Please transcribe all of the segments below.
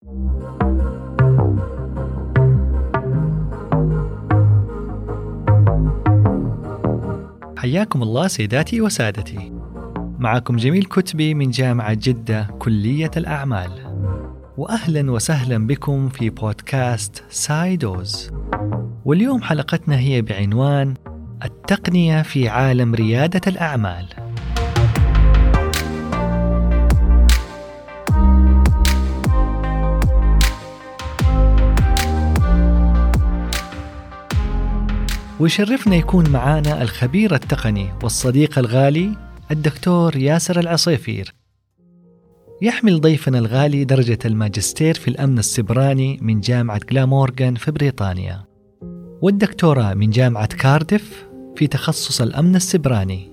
حياكم الله سيداتي وسادتي، معكم جميل كتبي من جامعة جدة كلية الأعمال، وأهلا وسهلا بكم في بودكاست سايدوز. واليوم حلقتنا هي بعنوان التقنية في عالم ريادة الأعمال. ويشرفنا يكون معانا الخبير التقني والصديق الغالي الدكتور ياسر العصيفير. يحمل ضيفنا الغالي درجة الماجستير في الأمن السبراني من جامعة غلامورغان في بريطانيا، والدكتوراه من جامعة كارديف في تخصص الأمن السبراني،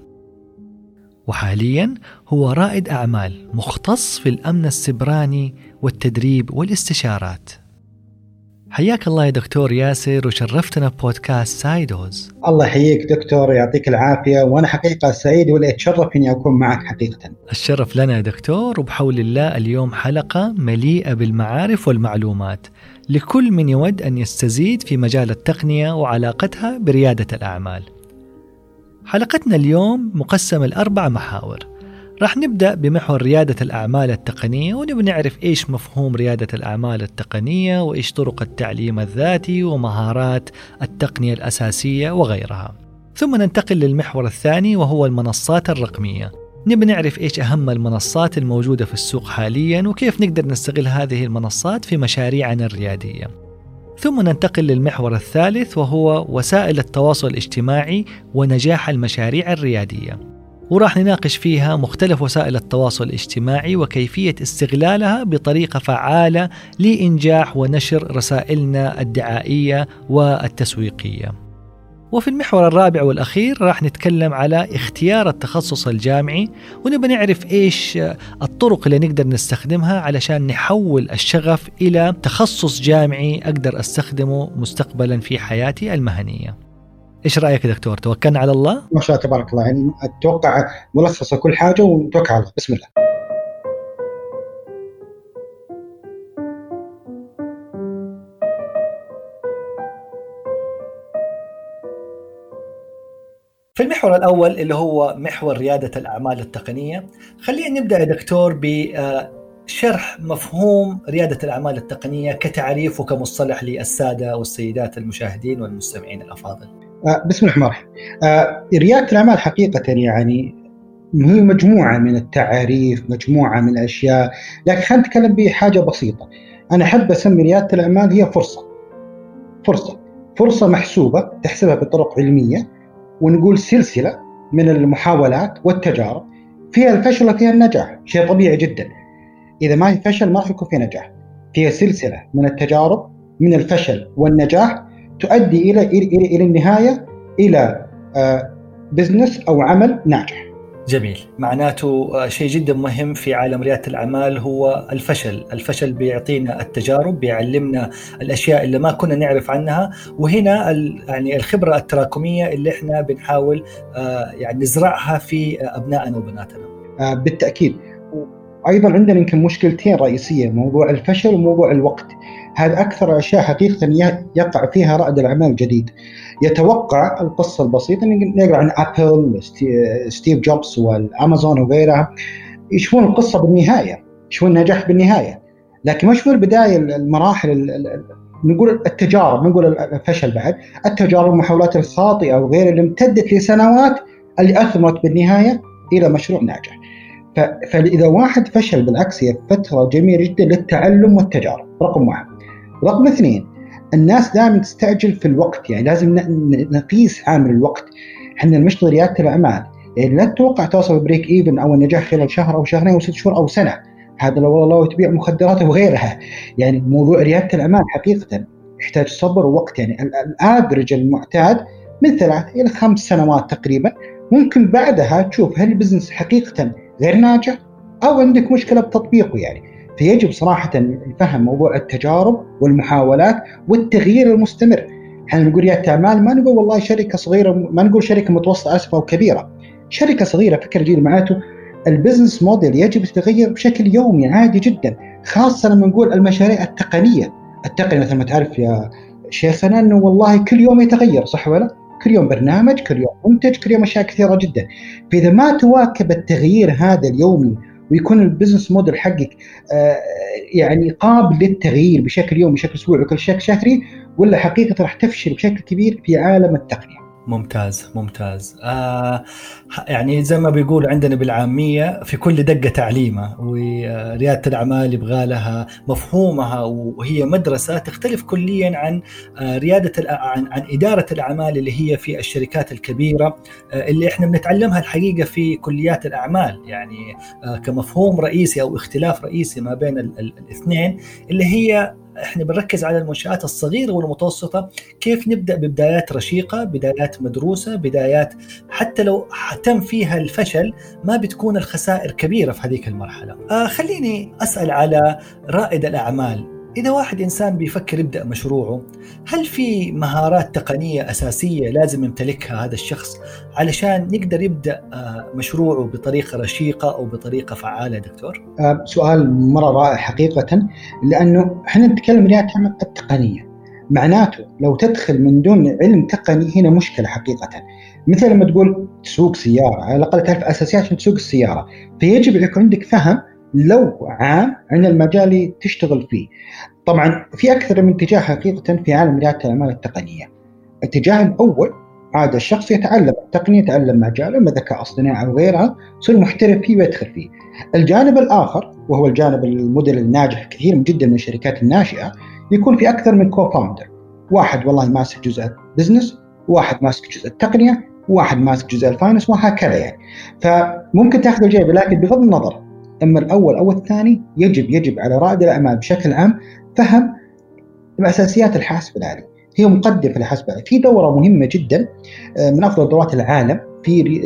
وحاليا هو رائد أعمال مختص في الأمن السبراني والتدريب والاستشارات. حياك الله يا دكتور ياسر، وشرفتنا ببودكاست سايدوز. الله يحييك دكتور، يعطيك العافية، وأنا حقيقة سعيد ولا أتشرف إني أكون معك حقيقة. الشرف لنا يا دكتور، وبحول الله اليوم حلقة مليئة بالمعارف والمعلومات لكل من يود أن يستزيد في مجال التقنية وعلاقتها بريادة الأعمال. حلقتنا اليوم مقسمة ل4 محاور. راح نبدأ بمحور ريادة الأعمال التقنية، ونبي نعرف إيش مفهوم ريادة الأعمال التقنية، وإيش طرق التعليم الذاتي ومهارات التقنية الأساسية وغيرها. ثم ننتقل للمحور الثاني وهو المنصات الرقمية. نبي نعرف إيش أهم المنصات الموجودة في السوق حاليا، وكيف نقدر نستغل هذه المنصات في مشاريعنا الريادية. ثم ننتقل للمحور الثالث وهو وسائل التواصل الاجتماعي ونجاح المشاريع الريادية، وراح نناقش فيها مختلف وسائل التواصل الاجتماعي وكيفية استغلالها بطريقة فعالة لإنجاح ونشر رسائلنا الدعائية والتسويقية. وفي المحور الرابع والأخير راح نتكلم على اختيار التخصص الجامعي، ونبي نعرف إيش الطرق اللي نقدر نستخدمها علشان نحول الشغف إلى تخصص جامعي أقدر أستخدمه مستقبلا في حياتي المهنية. إيش رأيك يا دكتور؟ توكلنا على الله؟ ما شاء الله تبارك الله، يعني أتوقع ملخصة كل حاجة ونتوكل على الله. بسم الله. في المحور الأول اللي هو محور ريادة الأعمال التقنية، خلينا نبدأ يا دكتور بشرح مفهوم ريادة الأعمال التقنية كتعريف وكمصطلح للسادة والسيدات المشاهدين والمستمعين الأفاضل. بسم الله الرحمن الرحيم. ريادة الأعمال حقيقة يعني هي مجموعة من التعاريف، مجموعة من الأشياء، لكن خلينا نتكلم بحاجة بسيطة. أنا أحب أسمي ريادة الأعمال هي فرصة محسوبة تحسبها بطرق علمية، ونقول سلسلة من المحاولات والتجارب فيها الفشل وفيها النجاح. شيء طبيعي جدا، إذا ما في فشل ما يكون في نجاح. فيها سلسلة من التجارب من الفشل والنجاح تؤدي إلى النهاية إلى بزنس أو عمل ناجح. جميل، معناته شيء جدا مهم في عالم ريادة الأعمال هو الفشل بيعطينا التجارب، بيعلمنا الأشياء اللي ما كنا نعرف عنها، وهنا يعني الخبرة التراكمية اللي احنا بنحاول يعني نزرعها في أبنائنا وبناتنا. بالتأكيد. أيضا عندنا يمكن مشكلتين رئيسية، موضوع الفشل وموضوع الوقت. هذا أكثر أشياء حقيقة يقع فيها رائد الأعمال الجديد. يتوقع القصة البسيطة، نقرأ عن أبل، ستيف جوبز والأمازون وغيرها، يشوفون القصة بالنهاية، يشوفون النجاح بالنهاية، لكن ما يشوفون البداية، المراحل، نقول التجارب، نقول الفشل بعد، التجارب والمحاولات الخاطئة وغيرها اللي امتدت لسنوات اللي أثمرت بالنهاية إلى مشروع ناجح. فإذا واحد فشل بالعكس هي فترة جميلة جدا للتعلم والتجارب. رقم 1. رقم 2، الناس دائما تستعجل في الوقت، يعني لازم نقيس عامل الوقت. احنا نشتغل ريادة الأعمال، يعني لا تتوقع توصل بريك إيفن أو النجاح خلال شهر أو شهرين أو 6 شهور أو سنة. هذا لو والله تبيع مخدرات وغيرها. يعني موضوع ريادة الأعمال حقيقة يحتاج صبر ووقت. يعني الأفرج المعتاد من 3 إلى 5 سنوات تقريبا. ممكن بعدها تشوف هل البزنس حقيقة غير ناجح أو عندك مشكلة بتطبيقه. يعني فيجب صراحة يفهم موضوع التجارب والمحاولات والتغيير المستمر. احنا نقول ريادة أعمال ما نقول والله شركة صغيرة، ما نقول شركة متوسطة أو كبيرة. شركة صغيرة فكر جيد معناته البزنس موديل يجب يتغير بشكل يومي عادي جدا، خاصة لما نقول المشاريع التقنية مثل ما تعرف يا شيخنا أنه والله كل يوم يتغير، صح ولا؟ كل يوم برنامج، كل يوم منتج، كل يوم أشياء كثيرة جدا. فإذا ما تواكب التغيير هذا اليومي ويكون البزنس موديل حقك يعني قابل للتغيير بشكل يومي، بشكل أسبوعي، بشكل شهري، ولا حقيقة راح تفشل بشكل كبير في عالم التقنية. ممتاز. يعني زي ما بيقول عندنا بالعامية في كل دقة تعليمة، وريادة الأعمال يبغى لها مفهومها، وهي مدرسة تختلف كليا عن عن إدارة الأعمال اللي هي في الشركات الكبيرة اللي إحنا بنتعلمها الحقيقة في كليات الأعمال، يعني كمفهوم رئيسي أو اختلاف رئيسي ما بين الاثنين، اللي هي احنا بنركز على المنشآت الصغيرة والمتوسطة، كيف نبدأ ببدايات رشيقة، بدايات مدروسة، بدايات حتى لو تم فيها الفشل ما بتكون الخسائر كبيرة في هذيك المرحلة. خليني أسأل على رائد الأعمال. إذا واحد إنسان بيفكر يبدأ مشروعه، هل في مهارات تقنية أساسية لازم يمتلكها هذا الشخص علشان يقدر يبدأ مشروعه بطريقة رشيقة أو بطريقة فعالة دكتور؟ سؤال مرة رائع حقيقة، لأنه احنا نتكلم ريادة الأعمال التقنية، معناته لو تدخل من دون علم تقني هنا مشكلة حقيقة. مثل لما تقول تسوق سيارة، على الأقل تعرف أساسيات عشان تسوق السيارة، فيجب أن يكون عندك فهم لو عام عن المجال اللي تشتغل فيه. طبعا في أكثر من اتجاه حقيقة في عالم ريادة الأعمال التقنية. الاتجاه الأول عاد الشخص يتعلم التقنية، يتعلم مجاله من ذكاء اصطناعي أو غيرها، يصير محترف فيه ويدخل فيه. الجانب الآخر وهو الجانب الموديل الناجح كثير جدا من الشركات الناشئة، يكون في أكثر من كو-فاوندر، واحد والله ماسك جزء البزنس، واحد ماسك جزء التقنية، واحد ماسك جزء الفاينانس، وهكذا يعني. فممكن تأخذ الجانب، لكن بغض النظر أما الأول أو الثاني، يجب على رائد الأعمال بشكل عام فهم أساسيات الحاسب الآلي. هي مقدمة في الحاسب الآلي. في دورة مهمة جدا من أفضل دورات العالم في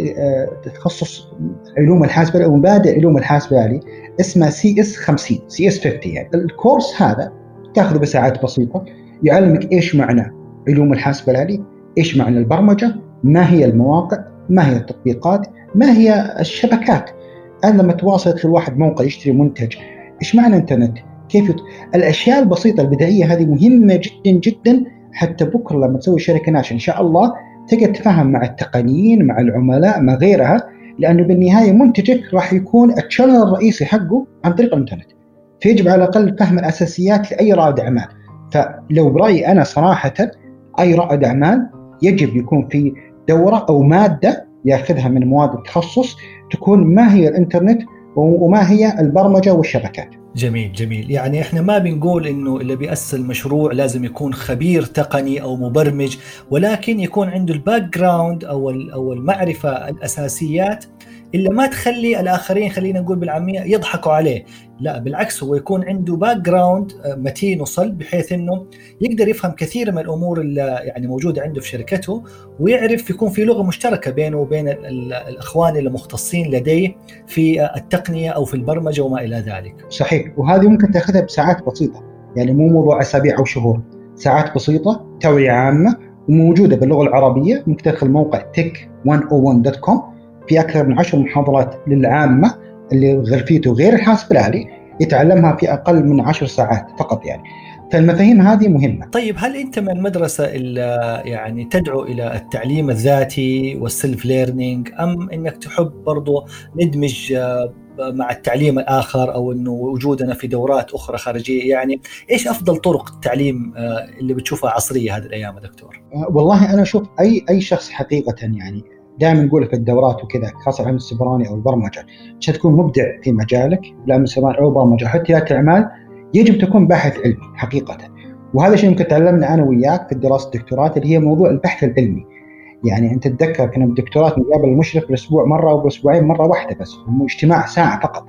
تخصص علوم الحاسب الآلي ومبادئ علوم الحاسب الآلي، اسمها CS50 CS50. يعني الكورس هذا تأخذه بساعات بسيطة، يعلمك إيش معنى علوم الحاسب الآلي، إيش معنى البرمجة، ما هي المواقع، ما هي التطبيقات، ما هي الشبكات. أنا لما تواصل في الواحد موقع يشتري منتج، إيش معنى إنترنت، كيف الأشياء البسيطة البدائية هذه مهمة جدا جدا، حتى بكرة لما تسوي شركة ناشئة إن شاء الله تقدر تفهم مع التقنيين، مع العملاء، مع غيرها، لأنه بالنهاية منتجك راح يكون الشانل الرئيسي حقه عن طريق الإنترنت. فيجب على الأقل فهم الأساسيات لأي رائد أعمال. فلو برأيي أنا صراحة، أي رائد أعمال يجب يكون في دورة أو مادة يأخذها من مواد التخصص تكون ما هي الإنترنت وما هي البرمجة والشبكات. جميل. يعني احنا ما بنقول انه اللي بيأسس المشروع لازم يكون خبير تقني او مبرمج، ولكن يكون عنده الباك جراوند او المعرفة الاساسيات اللي ما تخلي الاخرين، خلينا نقول بالعامية، يضحكوا عليه. لا بالعكس، هو يكون عنده باك جراوند متين وصلب، بحيث انه يقدر يفهم كثير من الامور اللي يعني موجودة عنده في شركته، ويعرف يكون في لغة مشتركة بينه وبين الاخوان اللي مختصين لديه في التقنية او في البرمجة وما الى ذلك. صحيح، وهذه ممكن تاخذها بساعات بسيطة، يعني مو موضوع اسابيع او شهور، ساعات بسيطة، توعية عامة وموجودة باللغة العربية. ممكن تدخل موقع tech101.com، في أكثر من 10 محاضرات للعامة اللي غرفيته غير الحاسب الآلي يتعلمها في أقل من 10 ساعات فقط يعني. فالمفاهيم هذه مهمة. طيب، هل أنت من المدرسة اللي يعني تدعو إلى التعليم الذاتي والسيلف ليرنينج، أم أنك تحب برضو ندمج مع التعليم الآخر، أو أنه وجودنا في دورات أخرى خارجية؟ يعني إيش أفضل طرق التعليم اللي بتشوفها عصرية هذه الأيام دكتور؟ والله أنا أشوف أي شخص حقيقة، يعني دائما نقول في الدورات وكذا، خاصة عن السبراني أو البرمجة، عشان تكون مبدع في مجالك، لا من سبراني أو برمجة حتى ريادة الأعمال، يجب تكون باحث علمي حقيقة. وهذا شيء يمكن تعلمنا أنا وياك في دراسة الدكتوراه، اللي هي موضوع البحث العلمي. يعني أنت تتذكر كنا بالدكتوراه نقابل المشرف بالأسبوع مرة أو بالأسبوعين مرة واحدة بس، اجتماع ساعة فقط.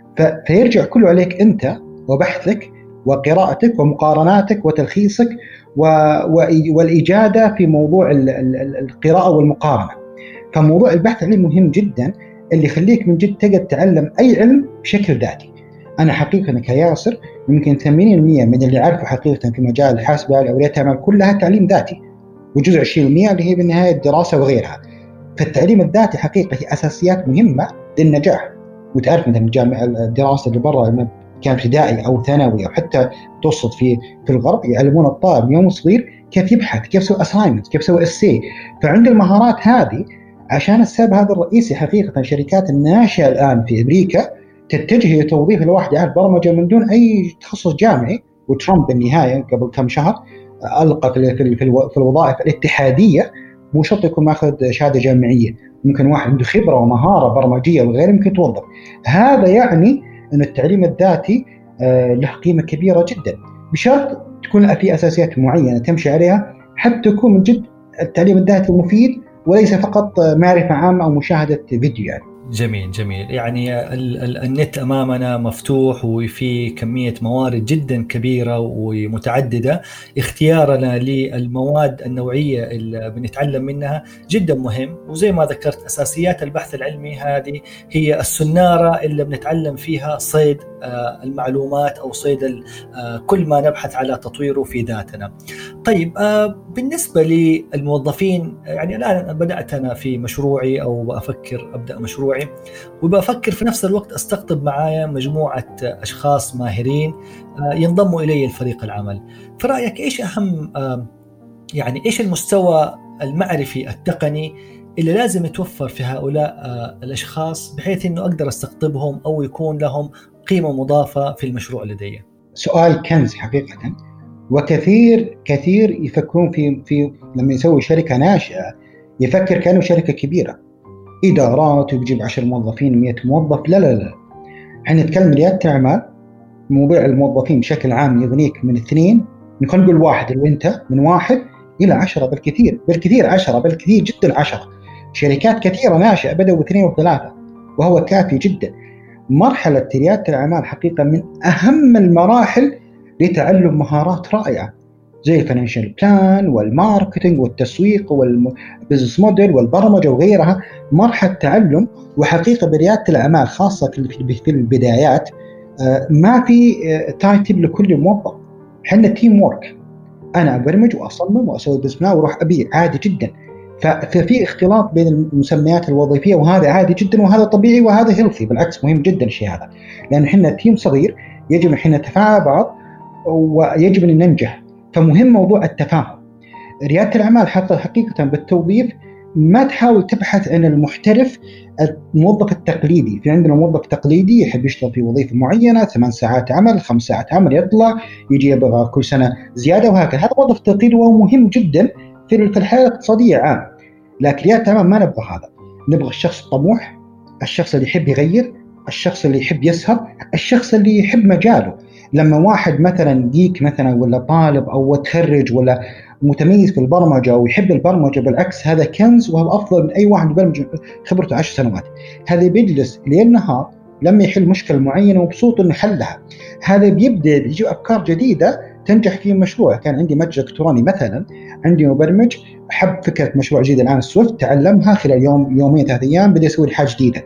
فيرجع كله عليك أنت وبحثك وقراءتك ومقارناتك وتلخيصك والإجادة في موضوع القراءة والمقارنة. فموضوع البحث العلمي مهم جدا، اللي يخليك من جد تقدر تتعلم أي علم بشكل ذاتي. أنا حقيقة كياسر يمكن 80% من اللي أعرفه حقيقة في مجال الحاسب الآلي أو ريادة الأعمال كلها تعليم ذاتي، وجزء 20% اللي هي بالنهاية الدراسة وغيرها. فالتعليم الذاتي حقيقة هي أساسيات مهمة للنجاح. وتعرف مثلا الجامعة الدراسة اللي برا كان ابتدائي أو ثانوي أو حتى متوسط في الغرب، يعلمون الطالب يوم صغير كيف يبحث، كيف يسوي أسايمنت، كيف يسوي إسي. فعند المهارات هذه، عشان السبب هذا الرئيسي حقيقة الشركات الناشئة الآن في أمريكا تتجه لتوظيف الواحد يعرف برمجة من دون أي تخصص جامعي. وترامب بالنهاية قبل كم شهر ألقى في الوظائف الاتحادية مو شرط يكون ماخذ شهادة جامعية، ممكن واحد عنده خبرة ومهارة برمجية وغيره ممكن يتوظف. هذا يعني أن التعليم الذاتي له قيمة كبيرة جدا، بشرط تكون في أساسيات معينة تمشي عليها حتى يكون من جد التعليم الذاتي مفيد وليس فقط معرفة عامة أو مشاهدة فيديو يعني. جميل جميل. يعني النت أمامنا مفتوح وفي كمية موارد جدا كبيرة ومتعددة، اختيارنا للمواد النوعية اللي بنتعلم منها جدا مهم. وزي ما ذكرت أساسيات البحث العلمي هذه هي السنارة اللي بنتعلم فيها صيد المعلومات أو صيد كل ما نبحث على تطويره في ذاتنا. طيب بالنسبة للموظفين، يعني الآن بدأت أنا في مشروعي أو بأفكر أبدأ مشروعي، وبفكر في نفس الوقت استقطب معايا مجموعة أشخاص ماهرين ينضموا إلي الفريق العمل. في رأيك إيش أهم يعني إيش المستوى المعرفي التقني اللي لازم يتوفر في هؤلاء الأشخاص بحيث أنه أقدر استقطبهم أو يكون لهم قيمة مضافة في المشروع لدي؟ سؤال كنز حقيقة. وكثير يفكرون في لما يسوي شركة ناشئة يفكر كأنه شركة كبيرة، إدارات وبيجيب 10 موظفين 100 موظف. لا، احنا نتكلم ريادة الأعمال، موضوع الموظفين بشكل عام يغنيك من 2، خلينا نقول 1 اللي أنت، من 1 إلى 10 بالكثير 10 بالكثير جدا 10. شركات كثيرة ناشئة بدأوا ب2 و3 وهو كافي جدا. مرحلة ريادة الأعمال حقيقة من أهم المراحل لتعلم مهارات رائعة زي الفاينانشال بلان والماركتينج والتسويق والبزنس موديل والبرمجة وغيرها. مرحلة تعلم. وحقيقة بريادة الأعمال خاصة في البدايات ما في تايتل لكل موظف، حنا تيم وورك. أنا أبرمج وأصمم وأسوي بزنس بلان وأروح أبيع عادي جدا. ففي اختلاط بين المسميات الوظيفية وهذا عادي جدا وهذا طبيعي وهذا هيلثي، بالعكس مهم جدا الشيء هذا، لأن حنا تيم صغير يجب حنا نتفاعل بعض ويجب أن ننجح. فمهم موضوع التفاهم. ريادة الأعمال حقيقة بالتوظيف ما تحاول تبحث عن المحترف الموظف التقليدي. في عندنا موظف تقليدي يحب يشتغل في وظيفة معينة 8 ساعات عمل 5 ساعات عمل، يطلع يجي يبغى كل سنة زيادة وهكذا. هذا موظف تقليدي وهو مهم جدا في الحياة الاقتصادية عام. لكن ريادة الأعمال ما نبغى هذا، نبغى الشخص الطموح، الشخص اللي يحب يغير، الشخص اللي يحب يسهر، الشخص اللي يحب مجاله. لما واحد مثلا جيك مثلا ولا طالب أو تخرج ولا متميز في البرمجة ويحب البرمجة، بالعكس هذا كنز وهو أفضل من أي واحد يبرمج خبرته 10 سنوات. هذا بيجلس ليل نهار لما يحل مشكلة معينة ومبسوط إنه حلها. هذا بيبدأ يجي أفكار جديدة تنجح في مشروع. كان عندي متجر إلكتروني مثلا، عندي مبرمج حب فكرة مشروع جديد الآن سويفت، تعلمها خلال يومين 3 أيام بدأ يسوي حاجة جديدة.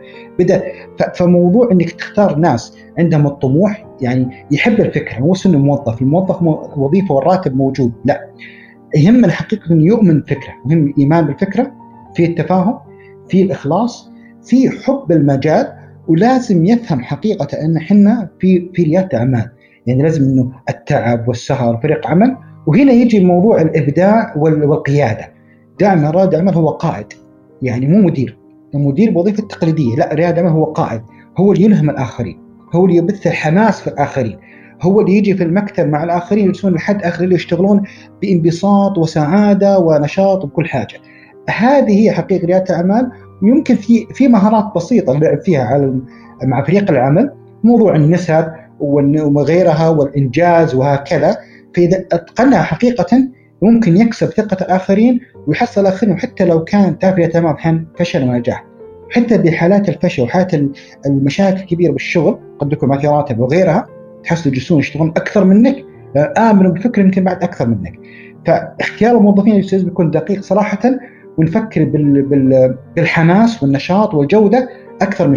فموضوع إنك تختار ناس عندهم الطموح، يعني يحب الفكرة، مو إنه الموظف وظيفة والراتب موجود، لا، يهم الحقيقة إنه يؤمن بالفكرة. مهم الإيمان بالفكرة، في التفاهم، في الإخلاص، في حب المجال. ولازم يفهم حقيقة أن حنا في ريادة أعمال، يعني لازم إنه التعب والسهر فريق عمل. وهنا يجي موضوع الإبداع والقيادة. دائما رائد الأعمال هو قائد، يعني مو مدير. المدير بوظيفة التقليدية، لا، رائد الأعمال هو قائد، هو اللي يلهم الآخرين، هو اللي يبث الحماس في الآخرين، هو اللي يجي في المكتب مع الآخرين يجلسون لحد آخر اللي يشتغلون بانبساط وسعادة ونشاط وكل حاجة. هذه هي حقيقة ريادة الأعمال. يمكن في مهارات بسيطة نلعب فيها مع فريق العمل، موضوع النسب وغيرها والإنجاز وهكذا. فإذا أتقنها حقيقة ممكن يكسب ثقة الآخرين ويحصل الآخرين، وحتى لو كان تافه تمام فشل ونجاح. حتى بحالات الفشل وحالات المشاكل الكبيرة بالشغل قد يكون ما في راتب وغيرها، تحصل يجلسون يشتغلون أكثر منك، آمنوا بالفكرة يمكن بعد أكثر منك. فاختيار الموظفين لازم يكون دقيق صراحة، ونفكر بالحماس والنشاط والجودة أكثر من شيء آخر.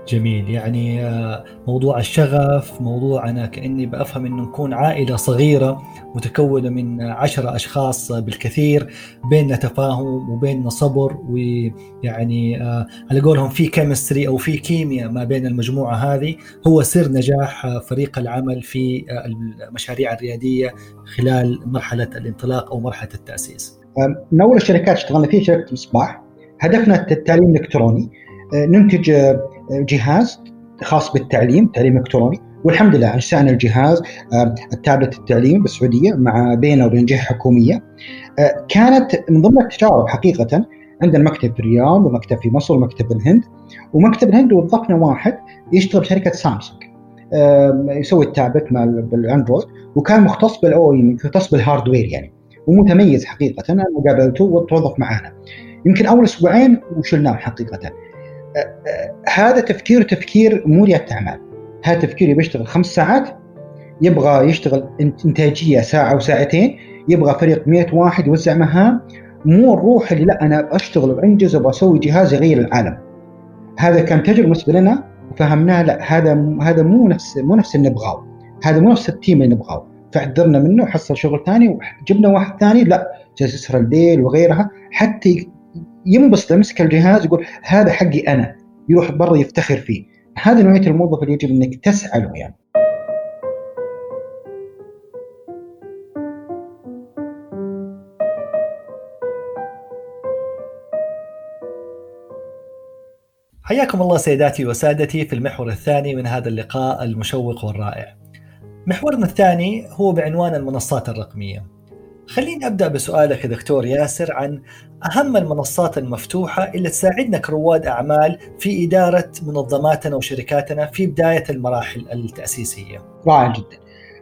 جميل. يعني موضوع الشغف، موضوع أنا كأني بأفهم أنه نكون عائلة صغيرة متكونة من 10 أشخاص بالكثير، بيننا تفاهم وبيننا صبر، ويعني على قولهم في كيمستري أو في كيمياء ما بين المجموعة هذه، هو سر نجاح فريق العمل في المشاريع الريادية خلال مرحلة الانطلاق أو مرحلة التأسيس. من أول الشركات اشتغلنا فيها شركة مصباح، هدفنا التعليم الإلكتروني. ننتج جهاز خاص بالتعليم، تعليم إلكتروني، والحمد لله أنشأنا الجهاز التابلت التعليمي بالسعودية مع بينه وبين جهة حكومية. كانت من ضمن التجارب حقيقة. عندنا مكتب في الرياض ومكتب في مصر ومكتب بالهند، ومكتب الهند وظفنا واحد يشتغل بشركة سامسونج يسوي التابلت بالاندرويد، وكان مختص مختص بالهاردوير يعني، ومتميز حقيقة. أنا قابلته وتوظف معنا يمكن أول أسبوعين وشلناه حقيقة. هذا تفكير مدير أعمال. هذا تفكير يبغى يشتغل 5 ساعات، يبغى يشتغل إنتاجية ساعة وساعتين، يبغى فريق 100 واحد يوزع مهام، مو الروح اللي لا أنا أشتغل وأنجز وبسوي جهاز يغير العالم. هذا كان تجربة بالنسبة لنا وفهمناه لا هذا مو نفس اللي نبغاه، هذا مو نفس التيم اللي نبغاه، فاعتذرنا منه وحصل شغل ثاني وجبنا واحد ثاني لا جالس يسهر الليل وغيرها حتى ينبسط يمسك الجهاز يقول هذا حقي أنا، يروح برا يفتخر فيه. هذا نوعية الموظف اللي يجب أنك تسعى له يعني. حياكم الله سيداتي وسادتي في المحور الثاني من هذا اللقاء المشوق والرائع. محورنا الثاني هو بعنوان المنصات الرقمية. خليني أبدأ بسؤالك يا دكتور ياسر عن أهم المنصات المفتوحة اللي تساعدنا كرواد أعمال في إدارة منظماتنا وشركاتنا في بداية المراحل التأسيسية. رائع جدا.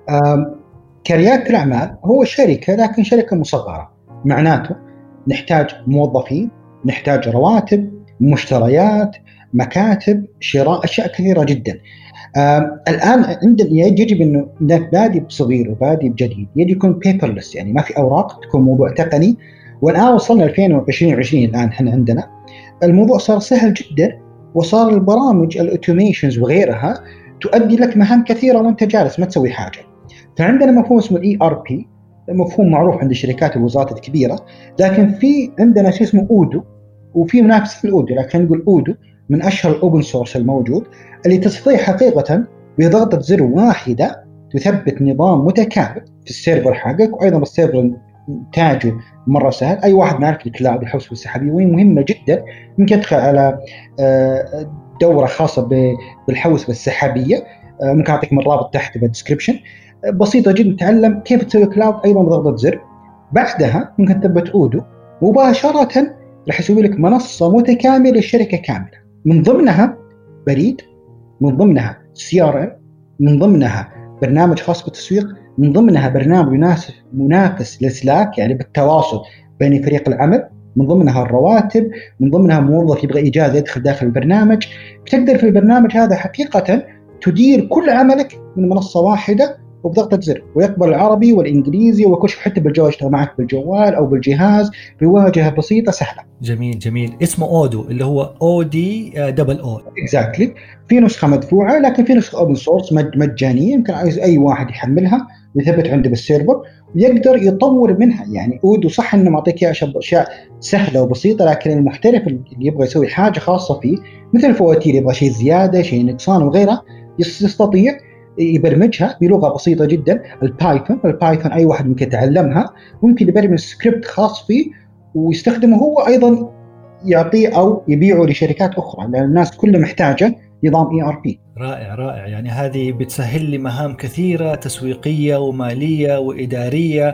كريادة الأعمال هو شركة، لكن شركة مصغرة، معناته نحتاج موظفين، نحتاج رواتب، مشتريات، مكاتب، شراء، أشياء كثيرة جدا. الآن عندنا يجب أنه بادي بصغير وبادي بجديد يجب يكون بيبرلس، يعني ما في أوراق، تكون موضوع تقني. والآن وصلنا 2020 الآن احنا عندنا الموضوع صار سهل جدا، وصار البرامج الأوتوميشنز وغيرها تؤدي لك مهام كثيرة وانت جالس ما تسوي حاجة. فعندنا مفهوم اسمه ERP، مفهوم معروف عند الشركات والوزارات الكبيرة، لكن في عندنا شيء اسمه أودو، وفي منافس في الأودو، لكن نقول أودو من أشهر الأوبن سورس الموجود، اللي تستطيع حقيقة بضغطة زر واحدة تثبت نظام متكامل في السيرفر حقك، وأيضا السيرفر إنتاجه مرة سهل. أي واحد معرف الكلاود الحوسبة السحابية وين مهمة جدا، ممكن يدخل على دورة خاصة بالحوسبة السحابية، ممكن أعطيك من رابط تحت بالديسكريبشن، بسيطة جدا تعلم كيف تسوي كلاود أيضا بضغطة زر. بعدها ممكن تثبت أودو مباشرة راح يسوي لك منصة متكاملة للشركة كاملة، من ضمنها بريد، من ضمنها CRM، من ضمنها برنامج خاص بالتسويق، من ضمنها برنامج منافس لسلاك يعني بالتواصل بين فريق العمل، من ضمنها الرواتب، من ضمنها موظف يبغى إجازة يدخل داخل البرنامج. بتقدر في البرنامج هذا حقيقة تدير كل عملك من منصة واحدة وبضغطة زر، ويقبل العربي والإنجليزي وكل شيء، حتى بالجوال يشتغل معك بالجوال أو بالجهاز بواجهة بسيطة سهلة. جميل جميل. اسمه أودو اللي هو ODO. Exactly. في نسخة مدفوعة، لكن في نسخة open source مجانية، يمكن أي واحد يحملها ويثبت عنده بالسيرفر ويقدر يطور منها. يعني أودو صح إنه معطيك أشياء سهلة وبسيطة، لكن المحترف اللي يبغى يسوي حاجة خاصة فيه مثل الفواتير، يبغى شيء زيادة، شيء نقصان وغيرها، يستطيع يبرمجها بلغة بسيطة جدا. البايثون أي واحد ممكن يتعلمها، ممكن يبرمج سكريبت خاص فيه ويستخدمه هو أيضا، يعطيه أو يبيعه لشركات أخرى، لأن الناس كلها محتاجة نظام ERP. رائع رائع. يعني هذه بتسهل لي مهام كثيرة تسويقية ومالية وإدارية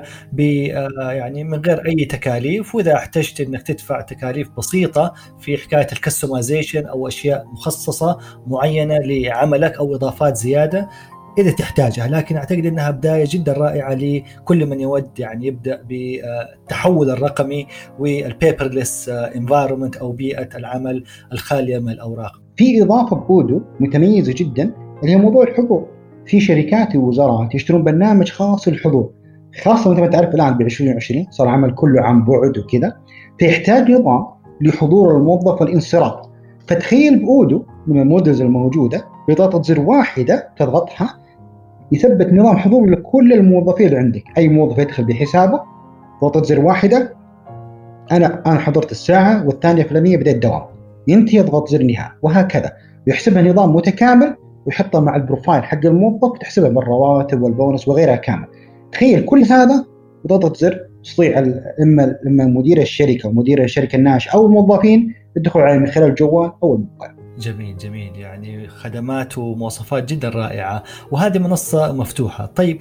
يعني من غير أي تكاليف. وإذا احتجت أنك تدفع تكاليف بسيطة في حكاية الكستمايزيشن أو أشياء مخصصة معينة لعملك أو إضافات زيادة إذا تحتاجها، لكن أعتقد أنها بداية جدا رائعة لكل من يود يعني يبدأ بالتحول الرقمي والبيبرلس environment أو بيئة العمل الخالية من الأوراق. في إضافة بأودو متميزة جدا اللي هي موضوع الحضور. في شركات ووزارات يشترون برنامج خاص للحضور، خاصة مثل ما تعرف الآن ب2020 صار العمل كله عن بعد وكذا، فيحتاج نظام لحضور الموظف والانصراف. فتخيل بأودو من المودلز الموجودة بضغطة زر واحدة تضغطها يثبت نظام حضور لكل الموظفين اللي عندك. أي موظف يدخل بحسابه ضغطة زر واحدة، أنا حضرت الساعة والثانية الفلانية بدأ الدوام، ينتهي ضغط زر نهاية، وهكذا. يحسبها نظام متكامل ويحطها مع البروفايل حق الموظف وتحسبها بالرواتب والبونس وغيرها كامل. تخيل كل هذا بضغطة زر يستطيع إما مدير الشركة ومدير الشركة الناشئة أو الموظفين يدخلوا عليه من خلال الجوال أو الموقع. جميل جميل، يعني خدمات ومواصفات جدا رائعة، وهذه منصة مفتوحة. طيب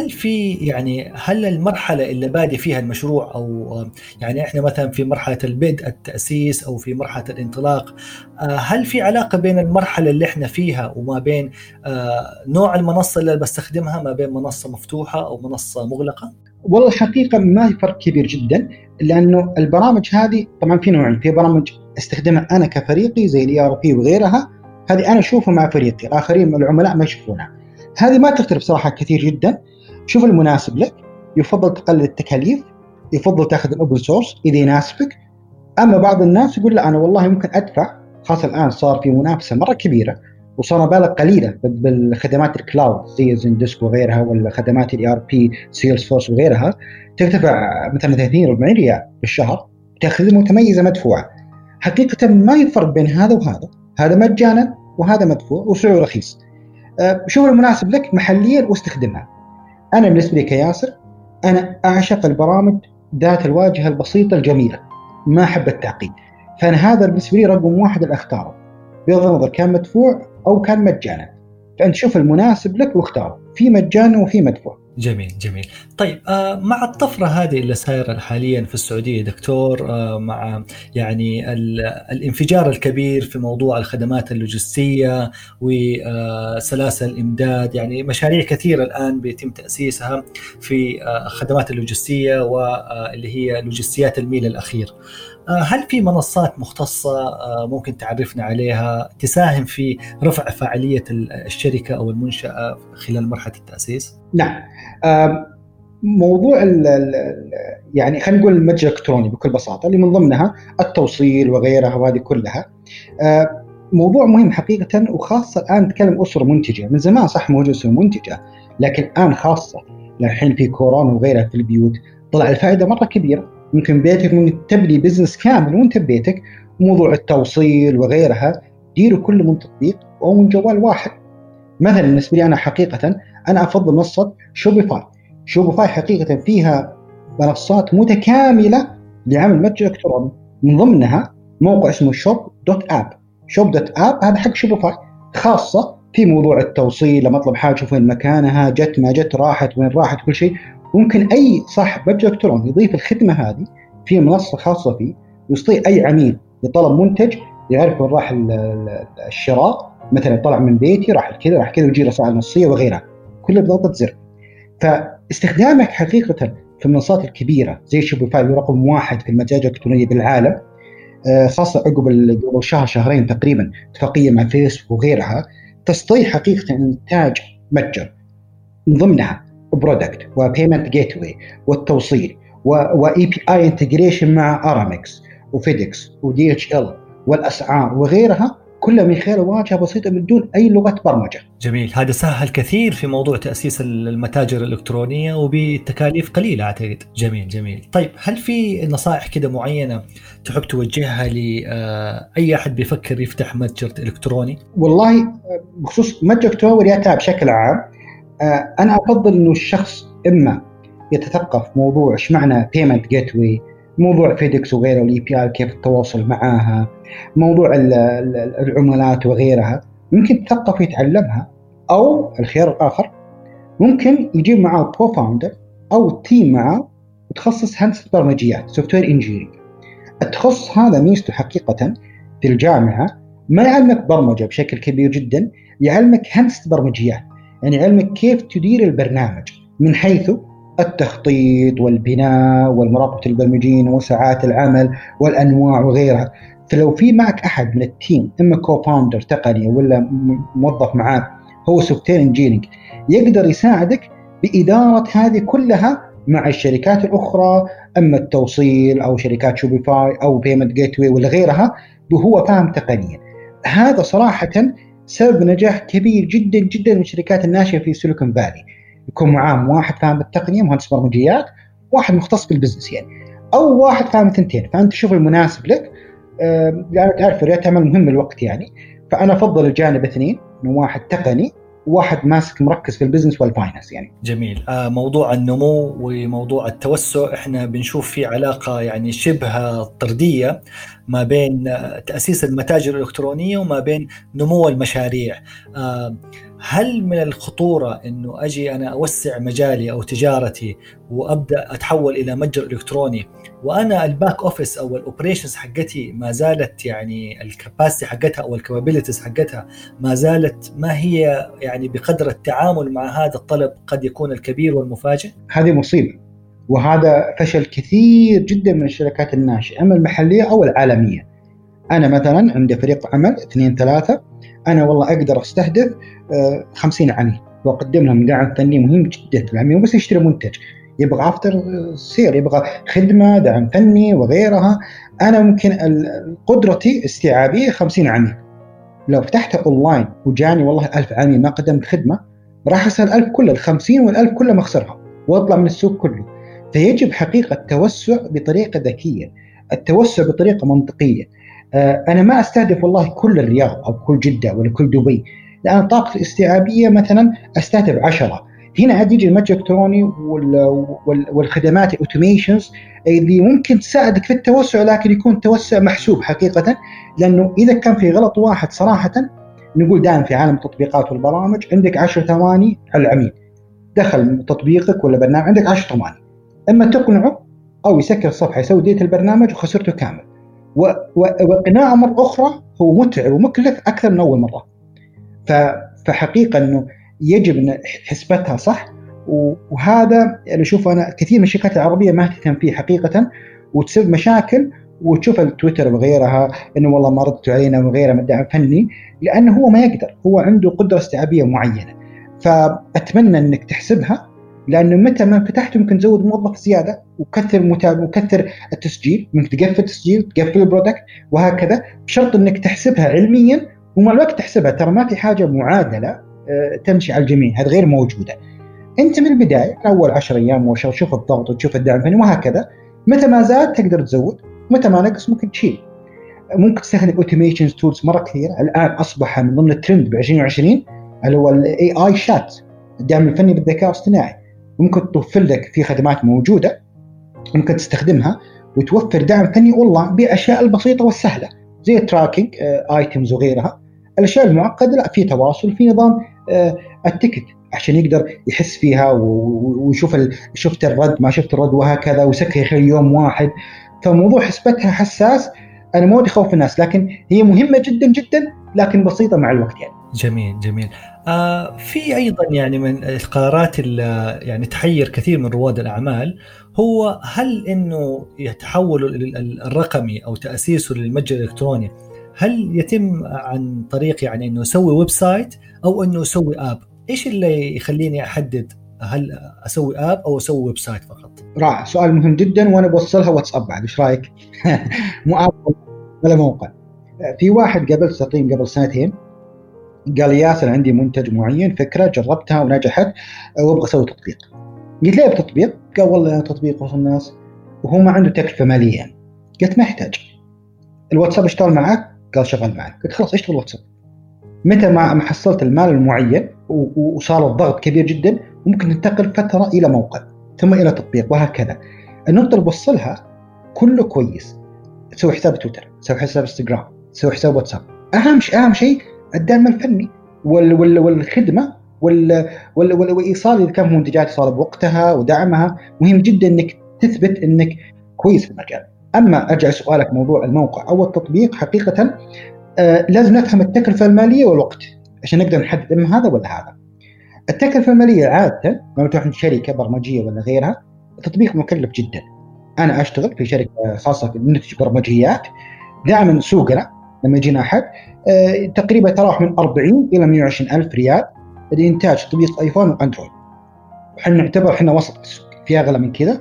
هل المرحلة اللي بادي فيها المشروع، أو يعني إحنا مثلا في مرحلة البدء التأسيس أو في مرحلة الانطلاق، هل في علاقة بين المرحلة اللي إحنا فيها وما بين نوع المنصة اللي بستخدمها، ما بين منصة مفتوحة أو منصة مغلقة؟ والله الحقيقة ما في فرق كبير جدا، لأنه البرامج هذه طبعا في نوعين. في برامج استخدمها أنا كفريقي زي الERP وغيرها، هذه أنا أشوفها مع فريقي، الآخرين من العملاء ما يشوفونها. هذه ما تختلف صراحة كثير جدا. شوف المناسب لك، يفضل تقلل التكاليف، يفضل تأخذ الأوبن سورس إذا يناسبك. أما بعض الناس يقول لا أنا والله ممكن أدفع، خاصة الآن صار في منافسة مرة كبيرة وصار مبالغ قليلة بالخدمات الكلاود زي زندسك وغيرها، ولا خدمات الERP سيلز فورس وغيرها، تدفع مثلا 30-40 ريال بالشهر تأخذ متميزة مدفوعة. حقيقة ما يفرق بين هذا وهذا، هذا مجانا وهذا مدفوع وسعره رخيص. شوف المناسب لك محليا واستخدمها. أنا بالنسبة لي كياسر أنا أعشق البرامج ذات الواجهة البسيطة الجميلة، ما أحب التعقيد، فأنا هذا بالنسبة لي رقم واحد اللي أختاره، بغض النظر كان مدفوع أو كان مجانا. فأنت شوف المناسب لك واختاره، في مجانا وفي مدفوع. جميل جميل. طيب مع الطفرة هذه اللي صايرة حاليا في السعودية دكتور، مع يعني الانفجار الكبير في موضوع الخدمات اللوجستية وسلاسل الإمداد، يعني مشاريع كثيرة الآن بيتم تأسيسها في خدمات اللوجستية واللي هي لوجستيات الميل الأخير. هل في منصات مختصة ممكن تعرفنا عليها تساهم في رفع فاعلية الشركة أو المنشأة خلال مرحلة التأسيس؟ نعم. موضوع يعني خلينا نقول المتجر الإلكتروني بكل بساطة، اللي من ضمنها التوصيل وغيرها، وهذه كلها موضوع مهم حقيقة، وخاصة الآن نتكلم أسرة منتجة. من زمان صح موجود أسرة منتجة، لكن الآن خاصة الحين في كورونا وغيرها في البيوت طلع الفائدة مرة كبيرة. ممكن بيتك ممكن تبني بزنس كامل وانت ببيتك، موضوع التوصيل وغيرها ديروا كل من تطبيق أو من جوال واحد. مثلا بالنسبة لي أنا حقيقة أنا أفضل منصة شوبيفاي حقيقة فيها منصات متكاملة لعمل متجر إلكتروني، من ضمنها موقع اسمه shop.app هذا حق شوبيفاي، خاصة في موضوع التوصيل. لما أطلب حاجة شوف وين مكانها، جت ما جت، راحت وين راحت، كل شيء. ممكن أي صاحب متجر إلكتروني يضيف الخدمة هذه في منصة خاصة فيه، يستطيع أي عميل يطلب منتج يعرف وين راح الشراء، مثلا طلع من بيتي راح كذا ويجي رسالة نصية وغيرها، كله بضغطة زر. فاستخدامك حقيقة في المنصات الكبيرة زي شوبيفاي رقم واحد في المتاجر الإلكترونية بالعالم، خاصة عقب شهرين تقريبا اتفاقية مع فيسبوك وغيرها، تستطيع حقيقة إنتاج متجر من ضمنها برودكت وبيمنت جيت واي والتوصيل واي بي اي انتجريشن مع ارامكس وفيدكس ودي اتش ال والاسعار وغيرها، كلها من خلال واجهة بسيطة من دون أي لغة برمجة. جميل، هذا سهل كثير في موضوع تأسيس المتاجر الإلكترونية وبتكاليف قليلة أعتقد. جميل جميل. طيب هل في نصائح كده معينة تحب توجهها لأي أحد بيفكر يفتح متجر إلكتروني؟ والله بخصوص متجر إلكتروني وريادتها بشكل عام، أنا أفضل إنه الشخص إما يتثقف موضوع إيش معنى payment gateway، موضوع فيدكس وغيره والإي بي آي كيف التواصل معها، موضوع العملات وغيرها، ممكن يتثقف يتعلمها. أو الخيار الآخر ممكن يجيب معاه كوفاوندر أو تيم معاه وتخصص هندسة برمجيات سوفتوير انجينيرنج. التخصص هذا ميزته حقيقة في الجامعة ما يعلمك برمجة بشكل كبير جدا، يعلمك هندسة برمجيات، يعني يعلمك كيف تدير البرنامج من حيث التخطيط والبناء والمراقبة البرمجيين وساعات العمل والأنواع وغيرها. فلو في معك أحد من التيم إما كوفاوندر تقني ولا موظف معاك هو سوفتوير انجينيرنج، يقدر يساعدك بإدارة هذه كلها مع الشركات الأخرى، أما التوصيل أو شركات شوبيفاي أو بيمنت جيت واي ولا غيرها، وهو فاهم تقنيا. هذا صراحة سبب نجاح كبير جدا جدا من الشركات الناشئة في سيليكون فالي. يكون معاهم واحد فاهم بالتقنية مهندس برمجيات، واحد مختص بالبزنس يعني، أو واحد فاهم الثنتين. فأنت شوف المناسب لك. يعني تعرف ريادة الأعمال مهم الوقت يعني، فأنا أفضل الجانب اثنين، إنه واحد تقني وواحد ماسك مركز في البزنس والفاينانس يعني. جميل. موضوع النمو وموضوع التوسع احنا بنشوف فيه علاقة يعني شبه طردية ما بين تأسيس المتاجر الإلكترونية وما بين نمو المشاريع. هل من الخطورة انه اجي انا اوسع مجالي او تجارتي وابدا اتحول الى متجر الكتروني وانا الباك اوفيس او الاوبريشنز حقتي ما زالت يعني الكاباسيتي حقتها او الكابابيلتيز حقتها ما زالت ما هي يعني بقدر التعامل مع هذا الطلب قد يكون الكبير والمفاجئ؟ هذه مصيبة، وهذا فشل كثير جدا من الشركات الناشئة اما المحلية او العالمية. انا مثلا عندي فريق عمل 2-3، انا والله اقدر استهدف 50 عميل واقدم لهم دعم فني مهم جدا. العميل بس يشتري منتج، يبغى افتر سير، يبغى خدمه، دعم فني وغيرها. انا ممكن قدرتي استيعابيه 50 عميل. لو فتحت اونلاين وجاني والله 1000 عميل ما قدمت خدمه، راح اسال 1000 كله، ال50 وال1000 كله مخسرها واطلع من السوق كله. فيجب حقيقه التوسع بطريقه ذكيه، التوسع بطريقه منطقيه. أنا ما أستهدف والله كل الرياض أو كل جدة ولا كل دبي، لأن طاقة الاستيعابية مثلا أستهدف 10. هنا عاد يجي المتجر الإلكتروني والخدمات الأوتوميشنز اللي ممكن تساعدك في التوسع، لكن يكون توسع محسوب حقيقة. لأنه إذا كان في غلط واحد صراحة، نقول دائما في عالم التطبيقات والبرامج عندك 10 ثواني على العميل دخل تطبيقك ولا برنامج، عندك 10 ثواني، إما تقنعه أو يسكر الصفحة يسوي ديت البرنامج وخسرته كامل. وإقناعه مرة أخرى هو متعب ومكلف أكثر من أول مرة. فحقيقة أنه يجب أن حسبتها صح. وهذا اللي أشوف أنا كثير من الشركات العربية ما تهتم فيه حقيقة، وتسبب مشاكل. وتشوف التويتر وغيرها أنه والله ما ردتوا علينا وغيرها من دعم فني، لأنه هو ما يقدر، هو عنده قدرة استيعابية معينة. فأتمنى أنك تحسبها، لأنه متى ما فتحت ممكن تزود موظف زيادة وكثر التسجيل، ممكن تقفل التسجيل، تقفل البرودكت وهكذا، بشرط أنك تحسبها علميا ومع الوقت تحسبها. ترى ما في حاجة معادلة تمشي على الجميع، هذا غير موجودة. أنت من البداية أول 10 أيام وشوف الضغط وتشوف الدعم الفني وهكذا، متى ما زاد تقدر تزود، متى ما نقص ممكن تشيل. ممكن تستخدم اوتوميشن تولز مرة كثيرة. الآن أصبح من ضمن الترند ب 2020 اللي هو الاي اي شات، الدعم الفني بالذكاء الاصطناعي. ممكن توفر لك في خدمات موجودة ممكن تستخدمها وتوفر دعم فني والله بأشياء البسيطة والسهلة، زي التراكينج ايتمز وغيرها. الأشياء المعقدة لا، في تواصل، في نظام التيكت عشان يقدر يحس فيها ويشوف شفت الرد ما شفت الرد وهكذا، ويسكر خلال يوم واحد. فموضوع حسبتها حساس. أنا مو أخوف الناس، لكن هي مهمة جدا جدا، لكن بسيطة مع الوقت يعني. جميل جميل. في أيضا يعني من القرارات يعني تحير كثير من رواد الأعمال، هو هل إنه يتحول الرقمي أو تأسيسه للمتجر الإلكتروني هل يتم عن طريق يعني إنه يسوي ويب سايت أو إنه يسوي آب؟ إيش اللي يخليني أحدد هل أسوي آب أو أسوي ويب سايت فقط؟ رائع، سؤال مهم جدا، وأنا بوصلها واتساب بعد. إيش رأيك؟ مو آب ولا موقع. في واحد قبل 2 سنين قال لي ياسر عندي منتج معين، فكرة جربتها ونجحت وابغى اسوي تطبيق. قلت له بتطبيق؟ قال والله تطبيق وصل الناس وهو ما عنده تكلفة مالية يعني. قلت ما يحتاج. الواتساب اشتغل معك؟ قال شغال معك. قلت خلاص اشتغل الواتساب. متى ما حصلت المال المعين وصار الضغط كبير جدا، ممكن ننتقل فترة إلى موقع ثم إلى تطبيق وهكذا. النقطة اللي بوصلها كله كويس. تسوي حساب تويتر، تسوي حساب انستغرام، تسوي حساب واتساب. أهم شيء الدعم الفني والخدمة والإيصال، إذا كان منتجات إيصال بوقتها ودعمها. مهم جدا إنك تثبت إنك كويس في المجال. أما أرجع سؤالك موضوع الموقع أو التطبيق، حقيقة لازم نفهم التكلفة المالية والوقت عشان نقدر نحدد إما هذا ولا هذا. التكلفة المالية عادة لما تروح عند شركة برمجية ولا غيرها، التطبيق مكلف جدا. أنا أشتغل في شركة خاصة بنتج برمجيات، دائما سوقنا لما يجينا أحد تقريبا تراوح من 40 إلى 120 ألف ريال لإنتاج تطبيق آيفون وأندرويد. وحنا نعتبر حنا وسط السوق، في أغلى من كذا.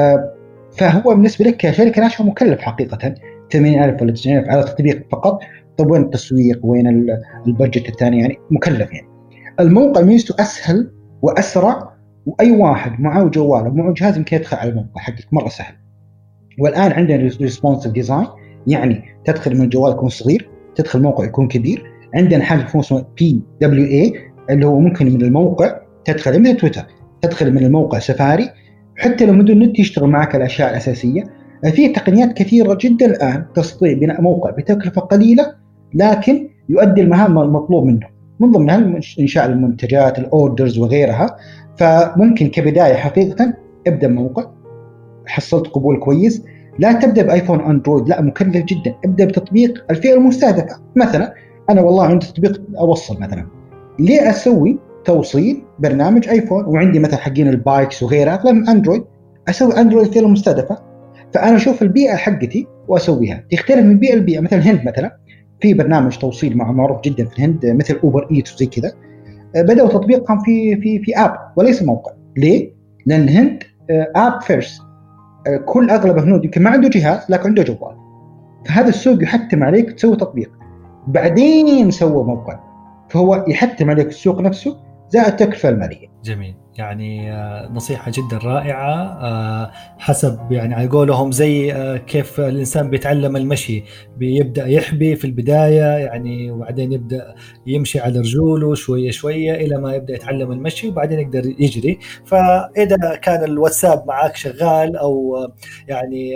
فهو بالنسبة لك كشركة ناشئة مكلف حقيقة 80 ألف ولا 90 ألف على تطبيق فقط. طب وين التسويق، وين البادجت الثاني؟ يعني مكلف. يعني الموقع ميزته اسهل واسرع، واي واحد معه جوال ومعه جهاز يمكن يدخل على الموقع حقك مره سهل. والان عندنا ريسبونسيف ديزاين، يعني تدخل من الجوال يكون صغير، تدخل الموقع يكون كبير. عندنا حاجه اسمها PWA اللي هو ممكن من الموقع تدخل من تويتر، تدخل من الموقع سفاري، حتى لو بدون نت يشتغل معك الاشياء الاساسيه. في تقنيات كثيره جدا الان تستطيع بناء موقع بتكلفه قليله لكن يؤدي المهام المطلوب منه، من ضمنها انشاء المنتجات، الاوردرز وغيرها. فممكن كبدايه حقيقه ابدا موقع، حصلت قبول كويس، لا تبدا بايفون اندرويد، لا مكلف جدا. ابدا بتطبيق الفئه المستهدفه. مثلا انا والله عندي تطبيق اوصل، مثلا ليه اسوي توصيل برنامج ايفون وعندي مثلا حقين البايكس وغيرها اغلب اندرويد؟ اسوي اندرويد الفئه المستهدفه. فانا اشوف البيئه حقتي واسويها. تختلف من بيئه لبيئه. مثلا الهند مثلا في برنامج توصيل معروف جدا في الهند مثل اوبر ايت وزي كذا، بداوا تطبيقهم في اب وليس موقع. ليه؟ لان الهند اب فيرست. كل اغلب الهنود يمكن ما عنده جهاز لكن عنده جوال، فهذا السوق يحتم عليك تسوي تطبيق بعدين سوى موقع، فهو يحتم عليك السوق نفسه زائد التكلفه الماليه. جميل. يعني نصيحة جدا رائعة. حسب يعني على قولهم زي كيف الإنسان بيتعلم المشي، بيبدأ يحبي في البداية يعني، وبعدين يبدأ يمشي على رجوله شوية شوية إلى ما يبدأ يتعلم المشي وبعدين يقدر يجري. فإذا كان الواتساب معك شغال أو يعني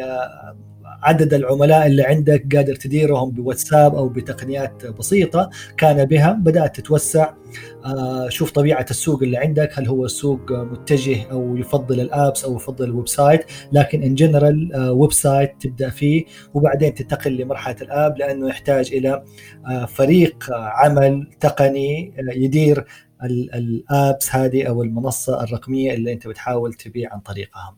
عدد العملاء اللي عندك قادر تديرهم بواتساب أو بتقنيات بسيطة كان بها بدأت تتوسع. شوف طبيعة السوق اللي عندك، هل هو السوق متجه أو يفضل الآبس أو يفضل الويب سايت، لكن إن جنرال ويب سايت تبدأ فيه وبعدين تنتقل لمرحلة الآب، لأنه يحتاج إلى فريق عمل تقني يدير الآبس هذه أو المنصة الرقمية اللي أنت بتحاول تبيع عن طريقها.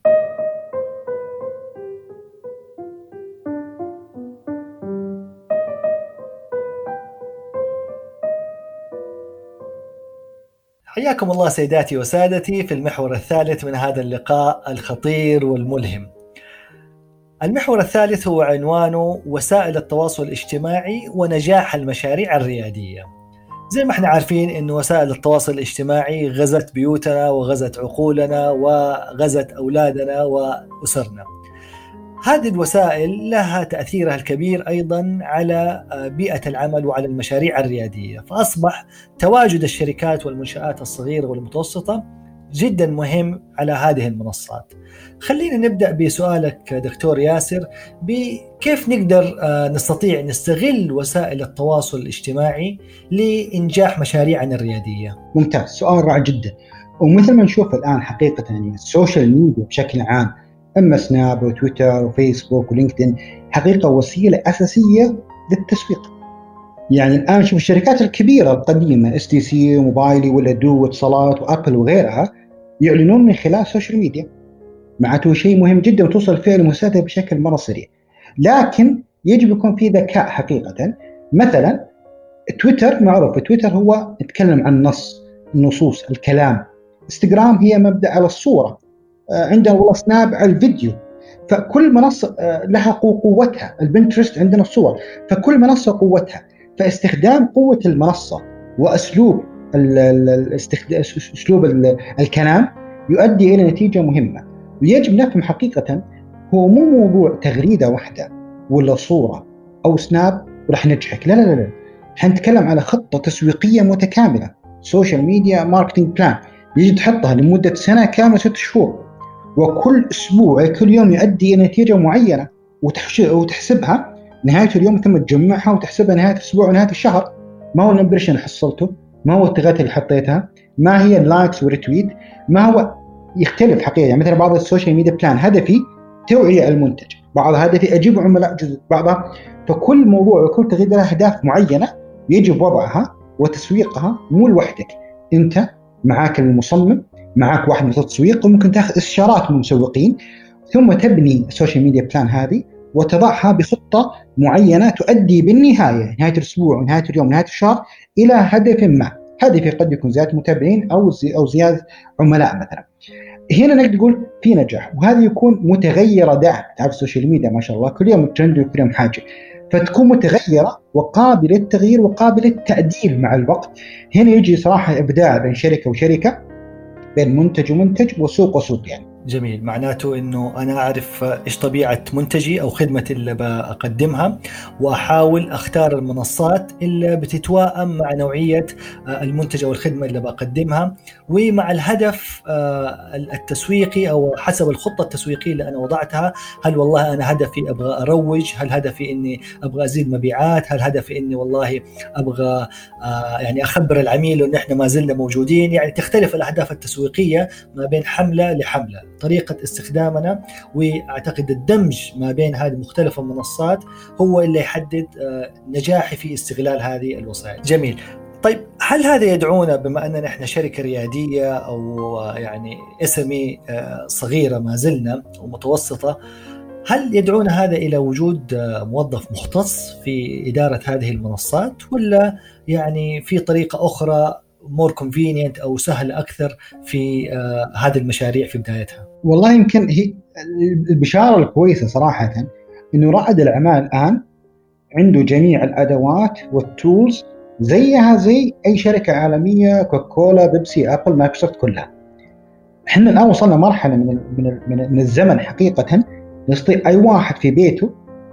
حياكم الله سيداتي وسادتي في المحور الثالث من هذا اللقاء الخطير والملهم. المحور الثالث هو عنوانه وسائل التواصل الاجتماعي ونجاح المشاريع الريادية. زي ما احنا عارفين إن وسائل التواصل الاجتماعي غزت بيوتنا وغزت عقولنا وغزت أولادنا وأسرنا. هذه الوسائل لها تأثيرها الكبير أيضا على بيئة العمل وعلى المشاريع الريادية، فأصبح تواجد الشركات والمنشآت الصغيرة والمتوسطة جدا مهم على هذه المنصات. خلينا نبدأ بسؤالك دكتور ياسر، بكيف نقدر نستطيع نستغل وسائل التواصل الاجتماعي لإنجاح مشاريعنا الريادية؟ ممتاز، سؤال رائع جدا. ومثل ما نشوف الآن حقيقة يعني السوشيال ميديا بشكل عام، أما سناب وتويتر وفيسبوك ولينكدين، حقيقة وسيلة أساسية للتسويق. يعني الآن شوف الشركات الكبيرة القديمة STC وموبايلي ولا دو واتصالات وأبل وغيرها يعلنون من خلال السوشيال ميديا. معناته شيء مهم جدا وتوصل فيه المستهدف بشكل مرة سريع، لكن يجب يكون في ذكاء حقيقة. مثلا تويتر معروف، تويتر هو يتكلم عن النصوص الكلام. انستغرام هي مبدأ على الصورة، عندنا والله سناب على الفيديو. فكل منصة لها قوتها. البنترست عندنا الصور، فكل منصة قوتها. فاستخدام قوة المنصة وأسلوب أسلوب الكلام يؤدي إلى نتيجة مهمة. ويجب نفهم حقيقة هو مو موضوع تغريدة واحدة ولا صورة أو سناب ورح نجحك. لا لا لا، حنتكلم على خطة تسويقية متكاملة، سوشيال ميديا ماركتينج بلان، يجب تحطها لمدة سنة كاملة 6 شهور، وكل أسبوع كل يوم يؤدي إلى نتيجة معينة وتحسبها نهاية اليوم، ثم تجمعها وتحسبها نهاية الأسبوع ونهاية الشهر. ما هو الامبريشن اللي حصلته، ما هو التغطية اللي حطيتها، ما هي اللايكس والريتويت، ما هو يختلف حقيقة. يعني مثلا بعض السوشيال ميديا بلان هدفي توعية المنتج، بعض هدفي أجيب عملاء جدد، بعضها. فكل موضوع وكل تغيير له أهداف معينة يجب وضعها وتسويقها مو لوحدك. أنت معاك المصمم، معاك واحد من التسويق، وممكن تاخذ استشارات من المسوقين، ثم تبني السوشيال ميديا بلان هذه وتضعها بخطة معينة تؤدي بالنهاية، نهاية الأسبوع ونهاية اليوم ونهاية الشهر، إلى هدف ما. هدفي قد يكون زيادة متابعين أو زيادة عملاء مثلا. هنا نقدر نقول في نجاح، وهذا يكون متغيرة دائم. تعرف السوشيال ميديا ما شاء الله كل يوم ترند وكل يوم حاجة. فتكون متغيرة وقابلة للتغيير وقابلة للتعديل مع الوقت. هنا يجي صراحة إبداع بين شركة وشركة، بين منتج ومنتج وسوق وسوق يعني. جميل، معناته انه انا اعرف ايش طبيعة منتجي او خدمتي اللي بقدمها، واحاول اختار المنصات اللي بتتوائم مع نوعية المنتج او الخدمة اللي بقدمها، ومع الهدف التسويقي او حسب الخطة التسويقية اللي انا وضعتها. هل والله انا هدفي ابغى اروج؟ هل هدفي اني ابغى ازيد مبيعات؟ هل هدفي اني والله ابغى يعني اخبر العميل ان احنا ما زلنا موجودين؟ يعني تختلف الاهداف التسويقية ما بين حملة لحملة، طريقة استخدامنا واعتقد الدمج ما بين هذه مختلف المنصات هو اللي يحدد نجاحي في استغلال هذه الوسائل. جميل. طيب هل هذا يدعونا، بما أننا إحنا شركة ريادية أو يعني SME صغيرة ما زلنا ومتوسطة، هل يدعونا هذا إلى وجود موظف مختص في إدارة هذه المنصات، ولا يعني في طريقة أخرى more convenient أو سهل أكثر في هذه المشاريع في بدايتها؟ والله يمكن هي البشارة الكويسة صراحة إنه رائد الأعمال الآن عنده جميع الأدوات والتولز زيها زي أي شركة عالمية، كوكاكولا، بيبسي، أبل، مايكروسوفت كلها. إحنا الآن وصلنا مرحلة من الزمن حقيقة يستطيع أي واحد في بيته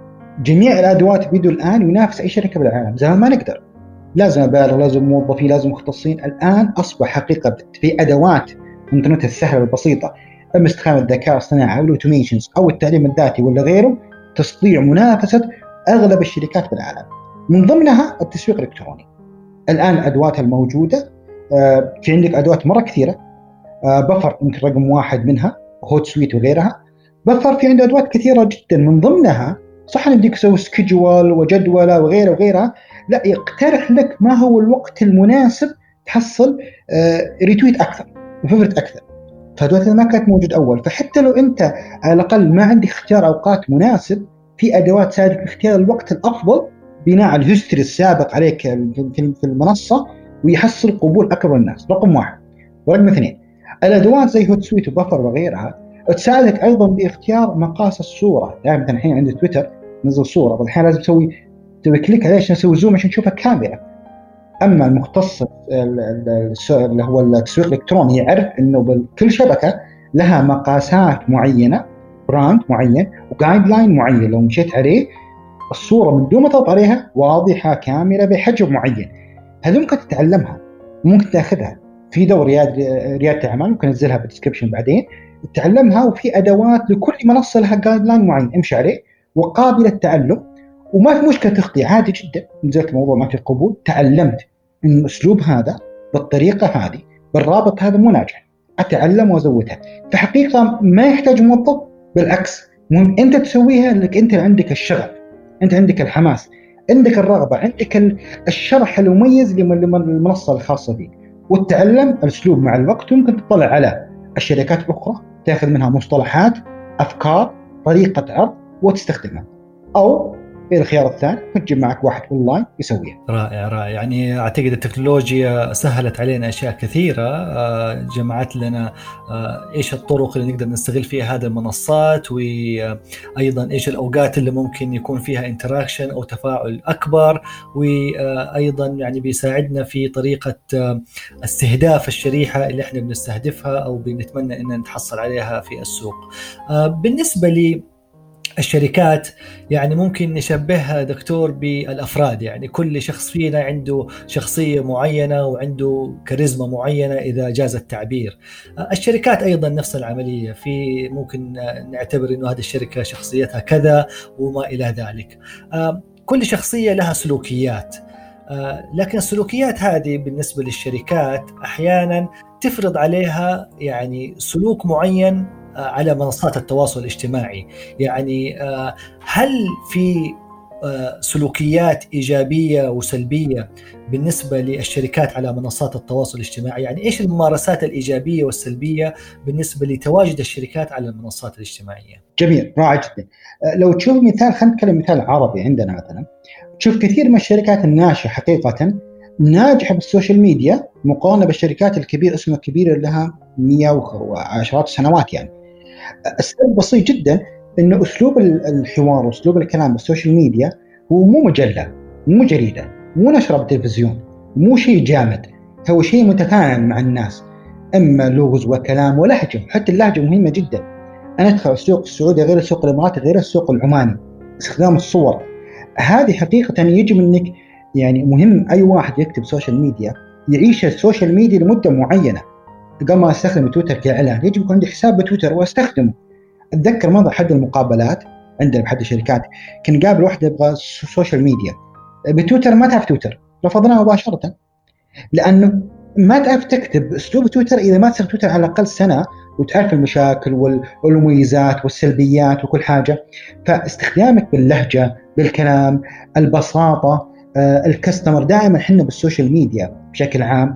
جميع الأدوات بيده الآن وينافس أي شركة بالعالم. زمان ما نقدر، لازم أبالغ، لازم موظفين، لازم مختصين. الآن أصبح حقيقة في أدوات الإنترنت السهلة والبسيطة، أما استخدام الذكاء الصناعي أو الأوتوميشنز أو التعليم الذاتي ولا غيره، تستطيع منافسة أغلب الشركات بالعالم. من ضمنها التسويق الإلكتروني. الآن الأدوات الموجودة في عندك أدوات مرة كثيرة. بفر يمكن رقم واحد منها، هوت سويت وغيرها. بفر في عنده أدوات كثيرة جدا، من ضمنها صح أن يديك تسوي سكيدجول وجدولة وغيرها، لا، يقترح لك ما هو الوقت المناسب تحصل ريتويت أكثر وفيفرت أكثر. فأدوات ما كانت موجود أول. فحتى لو أنت على الأقل ما عندك اختيار أوقات مناسب، في أدوات تساعدك في اختيار الوقت الأفضل بناء على الهيستوري السابق عليك في المنصة، ويحصل قبول أكبر الناس. رقم واحد. ورقم اثنين، الأدوات زي هوت سويت وبفر وغيرها تساعدك أيضا باختيار مقاس الصورة. يعني مثلا الحين عندي تويتر نزل صورة، بعض الأحيان لازم تسوي كليك عليه عشان نسوي زوم عشان نشوفها كاملة. أما المختص اللي هو التسويق الإلكتروني يعرف إنه بكل شبكة لها مقاسات معينة، براند معين وجايد لاين معين، لو مشيت عليه الصورة من دون ما تضغط عليها واضحة كاملة بحجم معين. هذه ممكن تتعلمها وممكن تأخذها في دور ريادة أعمال، ممكن أنزلها بالديسكريبشن بعدين تتعلمها. وفي أدوات لكل منصة لها جايد لاين معين امشي عليه وقابل التعلم، وما في مشكلة تخطي عادي جدا. نزلت الموضوع ما في قبول، تعلمت إن الأسلوب هذا بالطريقة هذه بالرابط هذا مو ناجح، أتعلم وأزودها. فحقيقة ما يحتاج موظف، بالعكس مهم أنت تسويها لك. أنت عندك الشغف، أنت عندك الحماس، عندك الرغبة، عندك الشرح المميز للمنصة الخاصة فيك، وتتعلم الأسلوب مع الوقت. وممكن تطلع على الشركات الأخرى تأخذ منها مصطلحات، أفكار، طريقة عرض وتستخدمها، أو الخيار الثاني تجيب معك واحد أونلاين يسويها. رائع رائع. يعني أعتقد التكنولوجيا سهلت علينا أشياء كثيرة، جمعت لنا إيش الطرق اللي نقدر نستغل فيها هذه المنصات، وأيضا إيش الأوقات اللي ممكن يكون فيها انتراكشن أو تفاعل أكبر، وأيضا يعني بيساعدنا في طريقة استهداف الشريحة اللي احنا بنستهدفها أو بنتمنى أن نتحصل عليها في السوق. بالنسبة لي الشركات يعني ممكن نشبهها دكتور بالأفراد، يعني كل شخص فينا عنده شخصية معينة وعنده كاريزما معينة إذا جاز التعبير. الشركات أيضا نفس العملية، في ممكن نعتبر أنه هذه الشركة شخصيتها كذا وما إلى ذلك. كل شخصية لها سلوكيات، لكن السلوكيات هذه بالنسبة للشركات أحيانا تفرض عليها يعني سلوك معين على منصات التواصل الاجتماعي. يعني هل في سلوكيات إيجابية وسلبية بالنسبة للشركات على منصات التواصل الاجتماعي؟ يعني إيش الممارسات الإيجابية والسلبية بالنسبة لتواجد الشركات على المنصات الاجتماعية؟ جميل، رائع جدا. لو تشوف مثال، خلينا نتكلم مثال عربي عندنا مثلا، تشوف كثير من الشركات الناشئة حقيقة ناجحة بالسوشيال ميديا مقارنة بالشركات الكبيرة، اسمها كبيرة لها 100 وعشرات السنوات. يعني السبب بسيط جدا، إنه أسلوب الحوار وأسلوب الكلام بالسوشيال ميديا هو مو مجلة، مو جريدة، مو نشرة بالتلفزيون، مو شيء جامد، هو شيء متفاعل مع الناس، إما لغز وكلام ولهجة. حتى اللهجة مهمة جدا. أنا أدخل السوق السعودي غير السوق الإماراتي غير السوق العماني. استخدام الصور هذه حقيقة يجب أنك يعني مهم أي واحد يكتب سوشيال ميديا يعيش السوشيال ميديا لمدة معينة. قبل ما أستخدم تويتر كإعلان يجب يكون عندي حساب بتويتر وأستخدمه. أتذكر مرة أحد المقابلات عندنا بأحد الشركات كان قابل واحدة يبغى سوشيال ميديا بتويتر، ما تعرف تويتر، رفضناه مباشرة، لأنه ما تعرف تكتب أسلوب تويتر إذا ما تستخدم تويتر على الأقل سنة وتعرف المشاكل والمميزات والسلبيات وكل حاجة. فاستخدامك باللهجة، بالكلام، البساطة، الكاستمر دائما حنا بالسوشيال ميديا بشكل عام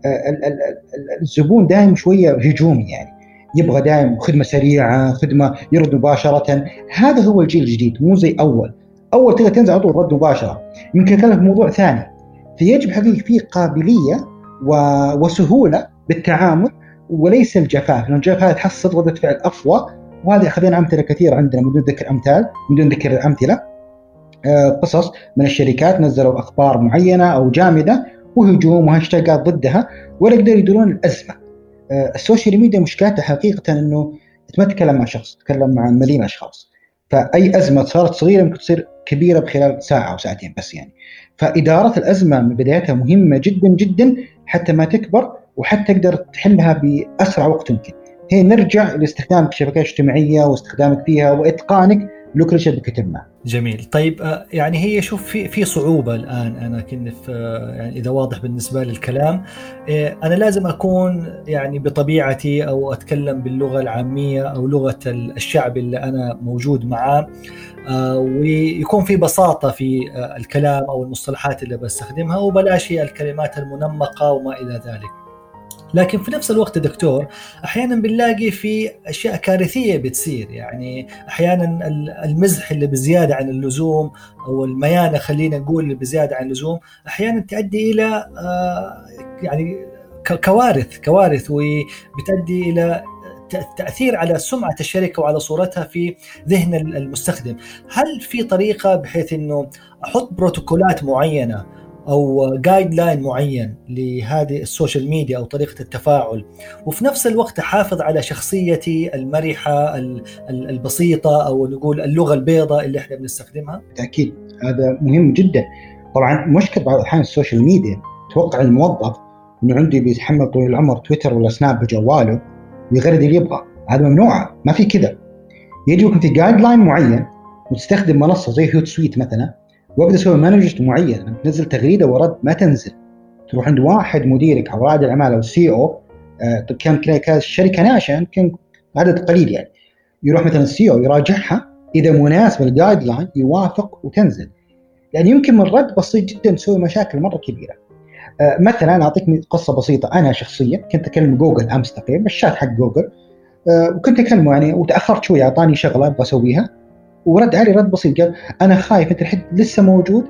الزبون دائما شوية هجومي، يعني يبغى دائما خدمة سريعة، خدمة يرد مباشرة. هذا هو الجيل الجديد، مو زي أول تقدر تنزل على طول رد مباشرة. يمكن كلام موضوع ثاني، فيجب حقيقة فيه قابلية وسهولة بالتعامل وليس الجفاف، لأن الجفاف تحصل ردة فعل أقوى. وهذه أخذنا أمثلة كثيرة عندنا بدون ذكر أمثلة، قصص من الشركات نزلوا أخبار معينة أو جامدة وهجوم وهاشتاجات ضدها ولا يقدروا يديرون الأزمة. السوشيال ميديا مشكلتها حقيقة أنه ما تتكلم مع شخص، تتكلم مع ملايين أشخاص، فأي أزمة صارت صغيرة ممكن تصير كبيرة بخلال ساعة أو ساعتين بس. يعني فإدارة الأزمة من بدايتها مهمة جدا جدا حتى ما تكبر وحتى تقدر تحلها بأسرع وقت ممكن. هي نرجع لاستخدامك الشبكات الاجتماعية واستخدامك فيها وإتقانك لكل شيء بكتب معه. جميل. طيب يعني هي شوف في صعوبة الآن، أنا كنت يعني إذا واضح بالنسبة للكلام، أنا لازم أكون يعني بطبيعتي أو أتكلم باللغة العامية أو لغة الشعب اللي أنا موجود معاه، ويكون في بساطة في الكلام أو المصطلحات اللي بستخدمها وبلاش الكلمات المنمقة وما إلى ذلك. لكن في نفس الوقت دكتور أحيانا بنلاقي في أشياء كارثية بتصير، يعني أحيانا المزح اللي بزيادة عن اللزوم أو الميانة خلينا نقول اللي بزيادة عن اللزوم أحيانا تؤدي إلى يعني كوارث وبتؤدي إلى تأثير على سمعة الشركة وعلى صورتها في ذهن المستخدم. هل في طريقة بحيث أنه أحط بروتوكولات معينة أو جايد لاين معين لهذه السوشيال ميديا أو طريقة التفاعل وفي نفس الوقت أحافظ على شخصيتي المرحة البسيطة أو نقول اللغة البيضاء اللي احنا بنستخدمها؟ أكيد هذا مهم جدا. طبعا مشكلة بعض الأحيان السوشيال ميديا توقع الموظف إنه عندي بيتحمل طول العمر تويتر ولا سناب بجواله ويغرد اللي يبغى، هذا ممنوع، ما في كذا. يجب يكون في جايد لاين معين وتستخدم منصة زي هوت سويت مثلا، وابدا اسوي مانجمنت معين، تنزل تغريده ورد ما تنزل، تروح عند واحد مديرك او رائد الاعمال او السي او، كان الشركه ناشئه يمكن عدد قليل يعني، يروح مثلا السي او يراجعها اذا مناسب الجايد لاين يوافق وتنزل، يعني يمكن من رد بسيط جدا تسوي مشاكل مره كبيره. مثلا اعطيك قصه بسيطه، انا شخصيا كنت اكلم جوجل امس تقريبا بالشات حق جوجل، وكنت اكلمه يعني وتاخرت شويه، اعطاني شغله ابغى اسويها ورد علي رد بسيط، قال أنا خايف أنت الحين لسه موجود.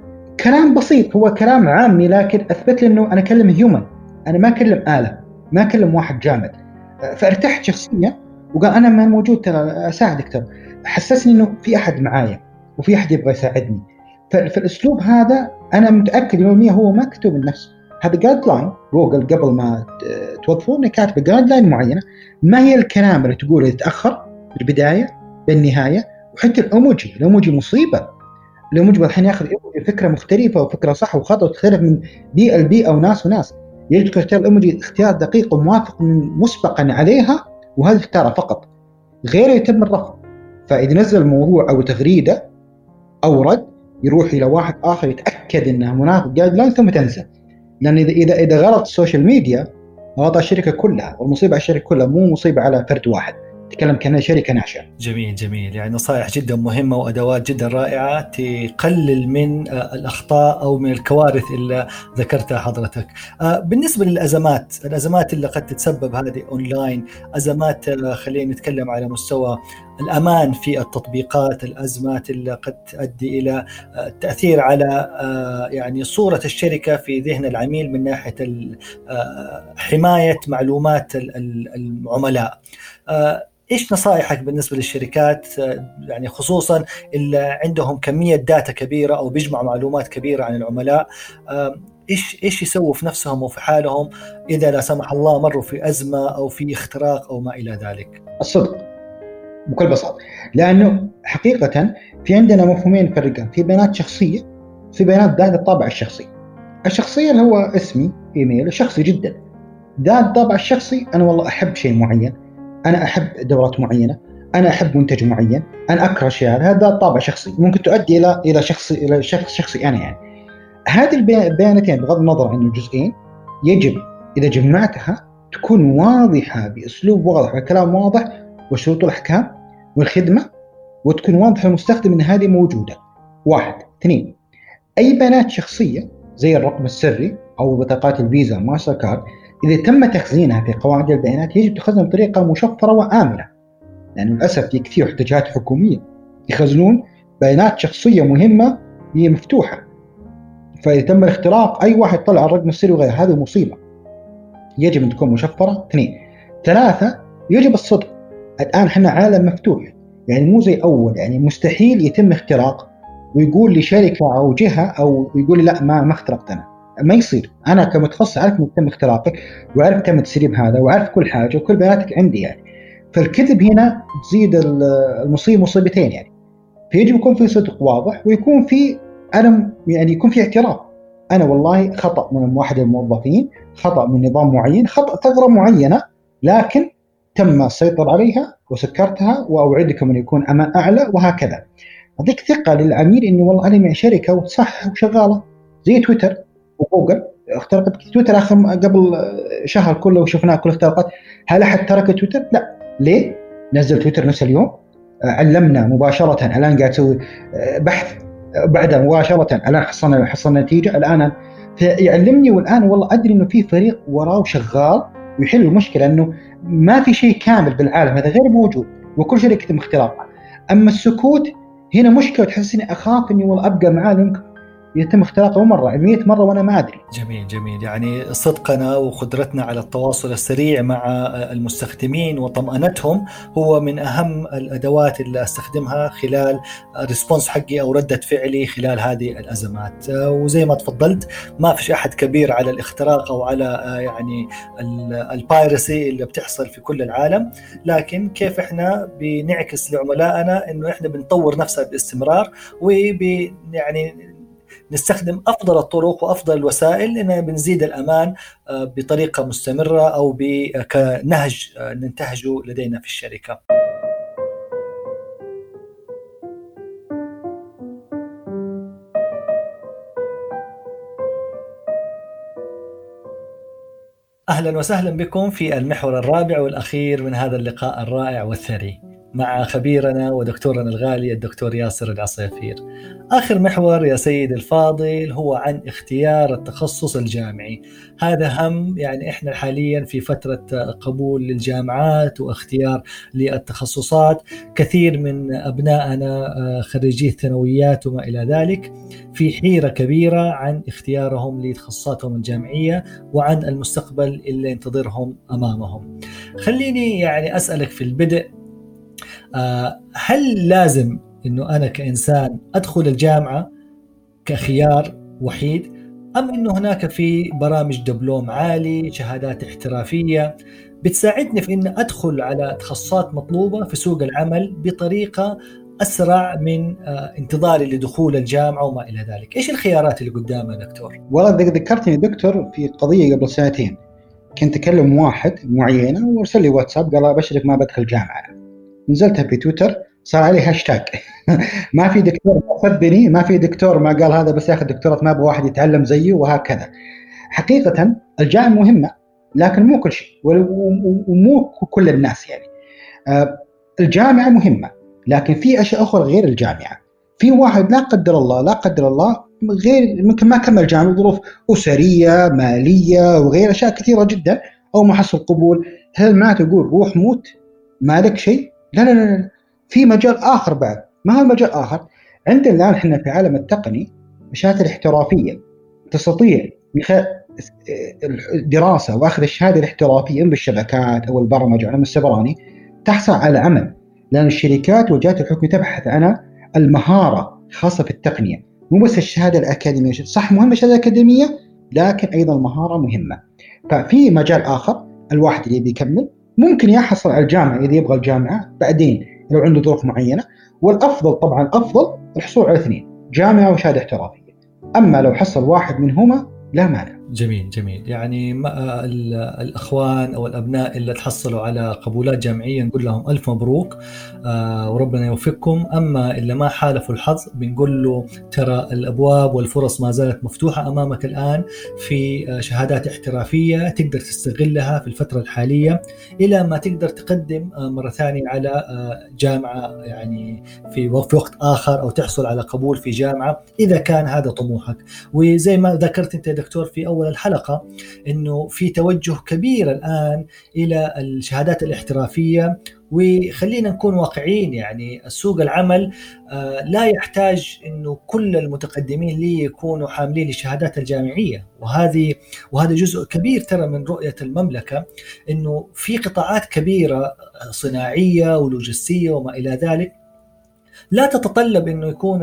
كلام بسيط، هو كلام عامي لكن أثبت لي أنه أنا أكلم هيومن، أنا ما أكلم آلة، ما أكلم واحد جامد. فارتحت شخصيا وقال أنا ما موجود ترى أساعدك، ترى حسسني أنه في أحد معايا وفي أحد يبغى يساعدني. فالأسلوب هذا أنا متأكد 100% هو ما كتب من نفسه، هذا جايد لاين جوجل قبل ما توظفونه كاتب جايد لاين معينة، ما هي الكلام اللي تقوله يتأخر بالبداية بالنهاية. وحتى الأموجي مصيبة. الأموجي الحين ياخذ فكرة مختلفة وفكرة صح وخطأ وتختلف من بيئة لبيئة وناس وناس. يجب تختار الأموجي اختيار دقيق وموافق مسبقا عليها، وهذا اختياره فقط، غيره يتم الرفض. فإذا نزل الموضوع أو تغريدة أو رد يروح إلى واحد آخر يتأكد أنها مناسب جايد لاين ثم تنزل، لأن إذا غلط السوشيال ميديا غلط الشركة كلها، والمصيبة على الشركة كلها مو مصيبة على فرد واحد. تكلم كأنها شركة ناشئة. جميل، يعني نصائح جدا مهمة وأدوات جدا رائعة تقلل من الأخطاء أو من الكوارث اللي ذكرتها حضرتك. بالنسبة الأزمات اللي قد تتسبب هذه أونلاين، أزمات خلينا نتكلم على مستوى الأمان في التطبيقات، الأزمات اللي قد تؤدي إلى التأثير على يعني صورة الشركة في ذهن العميل من ناحية حماية معلومات العملاء. إيش نصائحك بالنسبة للشركات يعني خصوصا اللي عندهم كمية داتا كبيرة أو بيجمعوا معلومات كبيرة عن العملاء؟ إيش يسووا في نفسهم وفي حالهم إذا لا سمح الله مروا في أزمة أو في اختراق أو ما إلى ذلك؟ الصدق بكل بساطة، لأنه حقيقة في عندنا مفهومين فرقان، في بيانات شخصية، في بيانات ذات الطابع الشخصي. الشخصية اللي هو اسمي، إيميل، شخصي جدا. ذات الطابع الشخصي، أنا والله أحب شيء معين، أنا أحب دورات معينة، أنا أحب منتج معين، أنا أكره شيء، هذا الطابع شخصي ممكن تؤدي إلى شخص شخصي أنا يعني. هذه البياناتين بغض النظر عن الجزئين يجب إذا جمعتها تكون واضحة بأسلوب واضح وكلام واضح وشروط الأحكام والخدمة، وتكون واضحة للمستخدم أن هذه موجودة. 1. 2. أي بيانات شخصية زي الرقم السري أو بطاقات الفيزا ماستر كارد إذا تم تخزينها في قواعد البيانات يجب تخزن بطريقة مشفرة وآمنة، لأن للأسف في كثير احتجاجات حكومية يخزنون بيانات شخصية مهمة هي مفتوحة، فإذا تم الاختراق أي واحد طلع الرقم السري وغيره، هذه مصيبة. يجب أن تكون مشفرة. 2. 3. يجب الصدق. الآن احنا عالم مفتوح، يعني مو زي أول، يعني مستحيل يتم اختراق ويقول لي شركة أو جهة أو يقول لي لا ما اخترقت أنا، ما يصير. أنا كمتخصص عارف أن تم اختراقك وعارف تم تسريب هذا وعارف كل حاجة وكل بياناتك عندي يعني. فالكذب هنا تزيد المصيبة مصيبتين يعني. فيجب يكون في صدق واضح ويكون في يعني يكون في اعتراف. أنا والله خطأ من واحد الموظفين، خطأ من نظام معين، خطأ ثغرة معينة، لكن تم السيطرة عليها وسكرتها وأوعدكم أن يكون أمان أعلى، وهكذا. أعطيك ثقة للعميل إنه والله أنا مع شركة وصح وشغالة. زي تويتر وجوجل، اخترقت تويتر قبل شهر كله وشفناها كل اختراقات. هل أحد ترك تويتر؟ لا. ليه؟ نزل تويتر نفس اليوم، علمنا مباشرة، الآن قاعد تسوي بحث بعدها مباشرة، الآن حصلنا نتيجة الآن يعلمني، والآن والله أدري إنه في فريق وراه شغال ويحل المشكلة، إنه ما في شيء كامل بالعالم، هذا غير موجود وكل شيء يتم اختراقه. أما السكوت هنا مشكلة، تحسني أخاف إني والله أبقى معاه يتم اختراقه مرة 100 مرة وأنا ما أدري. جميل. يعني صدقنا وقدرتنا على التواصل السريع مع المستخدمين وطمأنتهم هو من أهم الأدوات اللي أستخدمها خلال ريسبونس حقي أو ردة فعلي خلال هذه الأزمات. وزي ما تفضلت ما فيش أحد كبير على الاختراق أو على يعني البايرسي اللي بتحصل في كل العالم، لكن كيف إحنا بنعكس لعملائنا إنه إحنا بنطور نفسنا باستمرار يعني نستخدم أفضل الطرق وأفضل الوسائل إننا بنزيد الأمان بطريقة مستمرة أو كنهج ننتهجه لدينا في الشركة. أهلا وسهلا بكم في المحور الرابع والأخير من هذا اللقاء الرائع والثري مع خبيرنا ودكتورنا الغالي الدكتور ياسر العصيفير. آخر محور يا سيد الفاضل هو عن اختيار التخصص الجامعي. هذا هم يعني إحنا حاليا في فترة قبول للجامعات واختيار للتخصصات. كثير من أبنائنا خريجي الثانويات وما إلى ذلك في حيرة كبيرة عن اختيارهم لتخصصاتهم الجامعية وعن المستقبل اللي ينتظرهم أمامهم. خليني يعني أسألك في البدء، هل لازم إنه أنا كإنسان أدخل الجامعة كخيار وحيد، أم إنه هناك في برامج دبلوم عالي، شهادات احترافية بتساعدني في إن أدخل على تخصصات مطلوبة في سوق العمل بطريقة أسرع من انتظاري لدخول الجامعة وما إلى ذلك؟ إيش الخيارات اللي قدامنا دكتور؟ والله ذكرتني دكتور في قضية قبل 2 سنين، كنت أكلم واحد معينة وارسل لي واتساب قال أبشرك ما بدخل جامعة. نزلتها في تويتر صار عليه هاشتاج ما في دكتور صدقني، ما في دكتور ما قال هذا بس ياخذ دكتوراه، ما ابغى واحد يتعلم زيه وهكذا. حقيقة الجامعة مهمة لكن مو كل شيء ومو كل الناس يعني. الجامعة مهمة لكن في أشياء أخرى غير الجامعة. في واحد لا قدر الله غير ممكن ما كمل جامعة، ظروف أسرية مالية وغير أشياء كثيرة جدا، أو ما حصل قبول. هل ما تقول روح موت ما لك شيء؟ لا. في مجال آخر بعد. ما هو المجال الآخر؟ عندنا الآن إحنا في عالم التقني مشاهد الاحترافية، تستطيع من خلال الدراسة وأخذ الشهادة الاحترافية بالشبكات أو البرمجة على السبراني تحصل على عمل، لأن الشركات وجهات الحكم تبحث عن المهارة خاصة في التقنية، مو بس الشهادة الأكاديمية. صح مهمة الشهادة الأكاديمية، لكن أيضا المهارة مهمة. ففي مجال آخر الواحد اللي بيكمل ممكن يحصل على الجامعة إذا يبغى الجامعة بعدين لو عنده ظروف معينة، والأفضل طبعا الأفضل الحصول على الاثنين، جامعة وشهادة احترافية. أما لو حصل واحد منهما لا مانع. جميل جميل. يعني الأخوان أو الأبناء اللي تحصلوا على قبولات جامعية نقول لهم ألف مبروك وربنا يوفقكم. أما اللي ما حالفوا الحظ بنقول له ترى الأبواب والفرص ما زالت مفتوحة أمامك الآن في شهادات احترافية تقدر تستغلها في الفترة الحالية إلى ما تقدر تقدم مرة ثانية على جامعة يعني في وقت آخر، أو تحصل على قبول في جامعة إذا كان هذا طموحك. وزي ما ذكرت أنت يا دكتور في أول الحلقة إنه في توجه كبير الآن إلى الشهادات الاحترافية. وخلينا نكون واقعيين، يعني السوق العمل لا يحتاج إنه كل المتقدمين لي يكونوا حاملين الشهادات الجامعية، وهذا جزء كبير ترى من رؤية المملكة، إنه في قطاعات كبيرة صناعية ولوجستية وما إلى ذلك لا تتطلب إنه يكون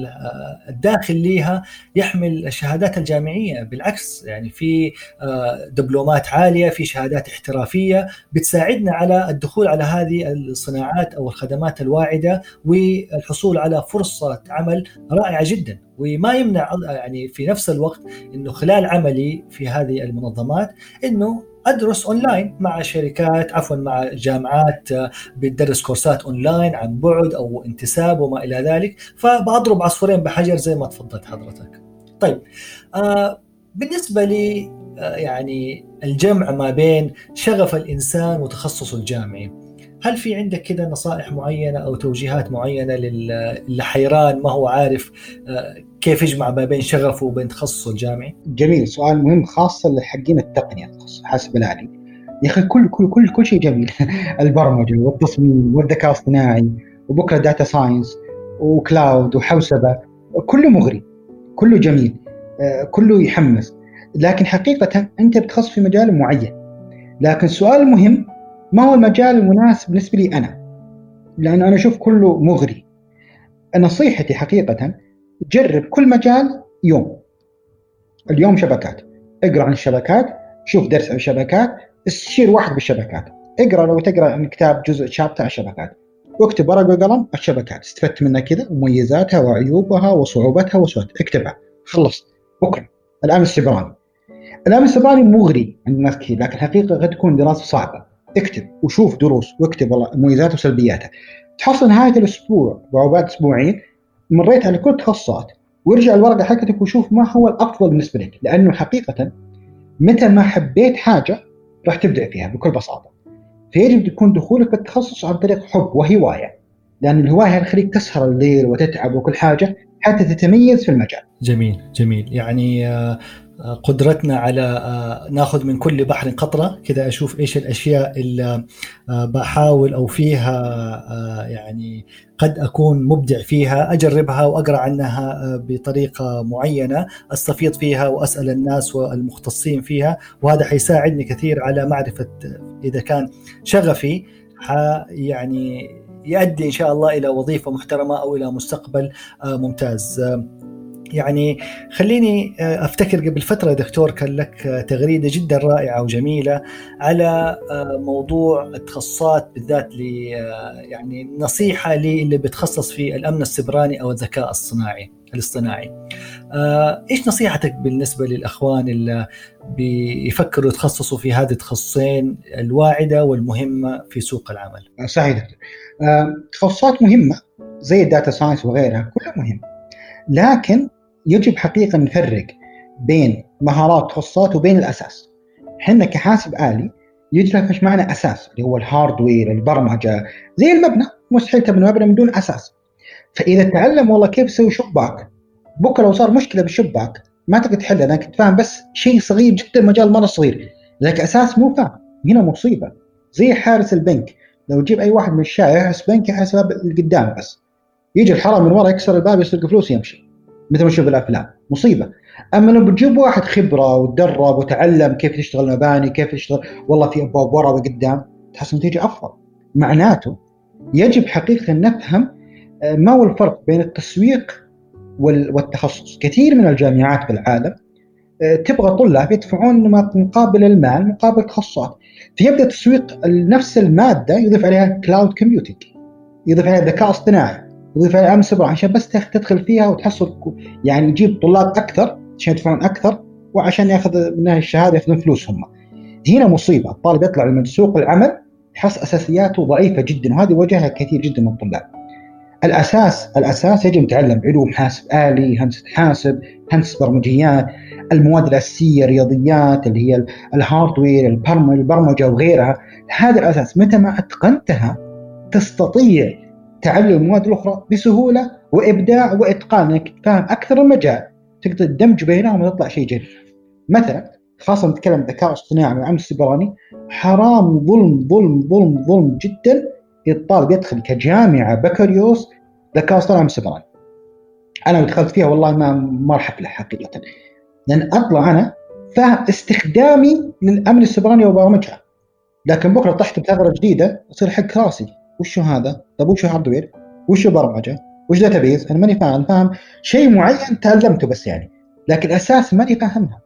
الداخل ليها يحمل الشهادات الجامعية. بالعكس، يعني في دبلومات عالية، في شهادات احترافية بتساعدنا على الدخول على هذه الصناعات أو الخدمات الواعدة والحصول على فرصة عمل رائعة جدا. وما يمنع يعني في نفس الوقت إنه خلال عملي في هذه المنظمات إنه أدرس أونلاين مع شركات مع جامعات بتدرس كورسات أونلاين عن بعد أو انتساب وما إلى ذلك، فبضرب عصفورين بحجر زي ما تفضلت حضرتك. طيب بالنسبة لي يعني الجمع ما بين شغف الإنسان وتخصصه الجامعي، هل في عندك كده نصائح معينة أو توجيهات معينة للي حيران ما هو عارف كيف يجمع ما بين شغفه وبين تخصصه الجامعي؟ جميل، سؤال مهم خاصة لحقين التقنية حسب العلي. يا أخي كل شيء جميل البرمجة والتصميم والذكاء الصناعي وبكرة داتا ساينس وكلاود وحوسبة، كله مغري، كله جميل، كله يحمس. لكن حقيقة أنت بتخصص في مجال معين، لكن السؤال المهم ما هو المجال المناسب بالنسبة لي أنا؟ لأن أنا أشوف كله مغري. نصيحتي حقيقة جرب كل مجال اليوم شبكات، اقرأ عن الشبكات، شوف درس عن الشبكات، استشير واحد بالشبكات، اقرأ لو تقرأ عن كتاب جزء شابتر عن الشبكات، واكتب ورقة وقلم الشبكات، استفدت منها كذا ومميزاتها وعيوبها وصعوبتها وسواتها، اكتبها، خلص بكرة. الآن السبراني مغري عند الناس كثير، لكن حقيقة قد تكون دراسة صعبة. اكتب وشوف دروس واكتب مميزاتها وسلبياتها، تحصل نهاية الأسبوع وبعد أسبوعين مريت على كل التخصصات، وارجع الورقة حقتك وشوف ما هو الأفضل بالنسبة لك. لأنه حقيقة متى ما حبيت حاجة راح تبدع فيها بكل بساطة. فيجب تكون دخولك في التخصص عن طريق حب وهواية، لأن الهواية تخليك تسهر الليل وتتعب وكل حاجة حتى تتميز في المجال. جميل جميل. يعني قدرتنا على ناخذ من كل بحر قطرة كذا، أشوف إيش الأشياء اللي بحاول أو فيها يعني قد أكون مبدع فيها، أجربها وأقرأ عنها بطريقة معينة، أستفيض فيها وأسأل الناس والمختصين فيها، وهذا حيساعدني كثير على معرفة إذا كان شغفي يعني يؤدي إن شاء الله إلى وظيفة محترمة أو إلى مستقبل ممتاز. يعني خليني أفتكر قبل فترة دكتور كان لك تغريدة جدا رائعة وجميلة على موضوع التخصصات بالذات، يعني نصيحة اللي بتخصص في الأمن السيبراني أو الذكاء الاصطناعي. إيش نصيحتك بالنسبة للأخوان اللي بيفكروا يتخصصوا في هذه التخصصين الواعدة والمهمة في سوق العمل؟ صحيح، تخصصات مهمة زي الداتا ساينس وغيرها كلها مهمة، لكن يجب حقيقة نفرق بين مهارات تخصصات وبين الأساس. حنا كحاسب آلي يجب فيش معنا أساس اللي هو الهاردوير، البرمجة زي المبنى، مستحيل تبني مبنى من دون أساس. فإذا تعلم والله كيف يسوي شباك، بكرة لو صار مشكلة بالشباك ما تقدر تحلها لأنك تفهم بس شيء صغير جدا، مجال مرة صغير، لكن أساس مو فاهم، هنا مصيبة. زي حارس البنك لو تجيب اي واحد من الشارع يحس بنك يحس باب القدام بس، يجي الحرامي من ورا يكسر الباب يسرق فلوس يمشي مثل ما نشوف الافلام، مصيبه. اما لو بتجيب واحد خبره وتدرب وتعلم كيف تشتغل مباني، كيف تشتغل والله في ابواب ورا وقدام، تحس النتيجه افضل. معناته يجب حقيقه نفهم ما هو الفرق بين التسويق والتخصص. كثير من الجامعات بالعالم تبغى طلاب يدفعون مقابل المال مقابل تخصصات، فيبدا تسويق نفس الماده يضيف عليها كلاود كومبيوتنج، يضيف عليها ذكاء اصطناعي، يضيف عليها امن سيبراني، عشان بس تدخل فيها وتحصل يعني يجيب طلاب اكثر عشان يدفعون اكثر، وعشان ياخذ منها الشهاده ياخذون فلوس هم. هنا مصيبه، الطالب يطلع من سوق العمل يحس اساسياته ضعيفه جدا، وهذه واجهها كثير جدا من الطلاب. الاساس يجب نتعلم علوم حاسب آلي، هندسه حاسب، هندسه برمجيات، المواد الاساسيه، رياضيات اللي هي الهاردوير، البرمجه وغيرها. هذا الاساس متى ما اتقنتها تستطيع تعلم المواد الاخرى بسهوله وابداع واتقان، انك تفهم اكثر المجال تقدر تدمج بينهم وتطلع شيء جديد. مثلا خاصه نتكلم ذكاء اصطناعي وامن سيبراني، حرام ظلم ظلم ظلم ظلم جدا الطالب يدخل كجامعه بكالوريوس ذكاء اصطناعي سيبراني. انا دخلت فيها والله ما راح افلح حقيقه، لان اطلع انا فاهم استخدامي للامن السيبراني وبرمجها، لكن بكره طحت بثغره جديده يصير حق راسي وشو هذا، طب وشو هاردوير، وشو برمجه، وش داتابيز، انا ماني فاهم شيء معين تعلمته بس يعني، لكن اساس ماني فاهمها.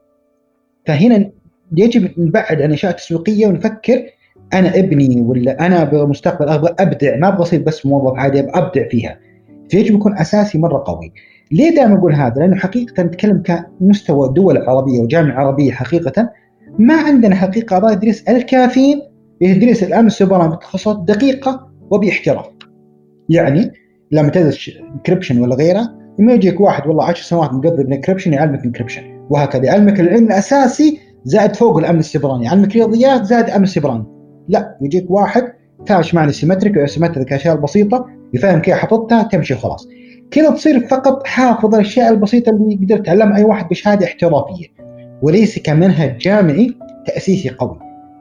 فهنا يجب نبعد عن اشياء تسويقيه ونفكر انا ابني ولا انا بالمستقبل ابغى ابدع، ما ابغى اصير بس موظف عادي، ابغى ابدع فيها، فيجب يكون اساسي مره قوي. ليه دائما اقول هذا؟ لانه حقيقه نتكلم كمستوى دول عربيه وجامعه عربيه، حقيقه ما عندنا حقيقه اعضاء يدرس الكافيين يدرس الامن السيبراني بتخصصات دقيقه وباحتراف. يعني لما تدرس انكربشن ولا غيره، لما يجيك واحد والله 10 سنوات مقضي بالانكربشن يعلمك انكربشن، وهكذا يعلمك العلم الاساسي زائد فوق الامن السيبراني، يعلمك رياضيات زائد امن سيبراني. لا، يجيك واحد فاهم معنى السيمتريك والاسيمتريك، الاشياء البسيطه يفهم كيف حطتها تمشي خلاص كذا، تصير فقط حافظ الاشياء البسيطه اللي يقدر يتعلمها اي واحد بشهاده احترافيه، وليس كمنهج جامعي تاسيسي قوي.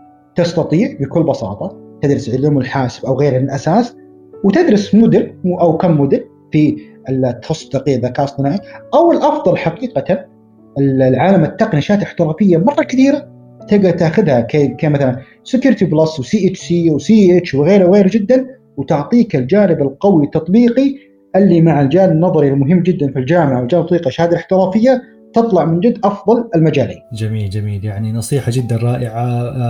تستطيع بكل بساطه تدرس علوم الحاسب او غيره من الاساس، وتدرس موديل او كم موديل في التخصص تقنيه الذكاء الاصطناعي، او الافضل حقيقه العالم التقني اشياء احترافيه مره كثيره تقدر تاخذها كمثلا سكيورتي بلس وسي اتش سي وسي اتش وغيره جدا، وتعطيك الجانب القوي التطبيقي اللي مع الجانب النظري المهم جدا في الجامعه والجانب التطبيقي الشهاده الاحترافيه، تطلع من جد افضل المجالين. جميل، يعني نصيحه جدا رائعه.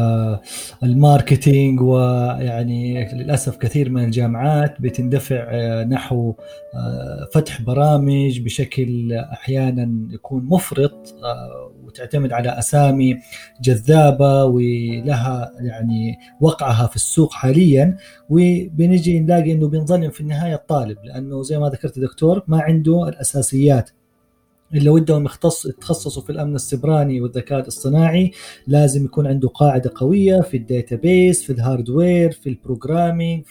الماركتينج، ويعني للاسف كثير من الجامعات بتندفع نحو فتح برامج بشكل احيانا يكون مفرط، وتعتمد على اسامي جذابه ولها يعني وقعها في السوق حاليا، وبنجي نلاقي انه بنظلم في النهايه الطالب، لانه زي ما ذكرت دكتور ما عنده الاساسيات. اللي ودهم يتخصصوا في الأمن السيبراني والذكاء الاصطناعي لازم يكون عنده قاعدة قوية في الداتابيس، في الهاردوير، في البروجرامينج،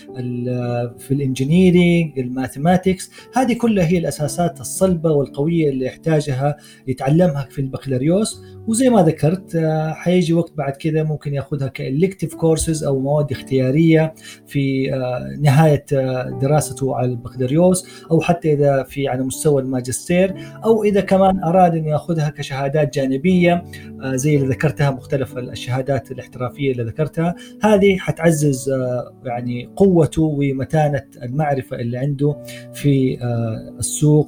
في الانجينيرينج، الماثيماتكس. هذه كلها هي الأساسات الصلبة والقوية اللي يحتاجها يتعلمها في البكالوريوس. وزي ما ذكرت حيجي وقت بعد كده ممكن ياخذها كإلكتيف كورسز أو مواد اختيارية في نهاية دراسته على البكالوريوس، أو حتى إذا في على مستوى الماجستير، أو إذا كمان أراد أن يأخذها كشهادات جانبية زي اللي ذكرتها، مختلف الشهادات الاحترافية اللي ذكرتها. هذه حتعزز يعني قوته ومتانة المعرفة اللي عنده في السوق،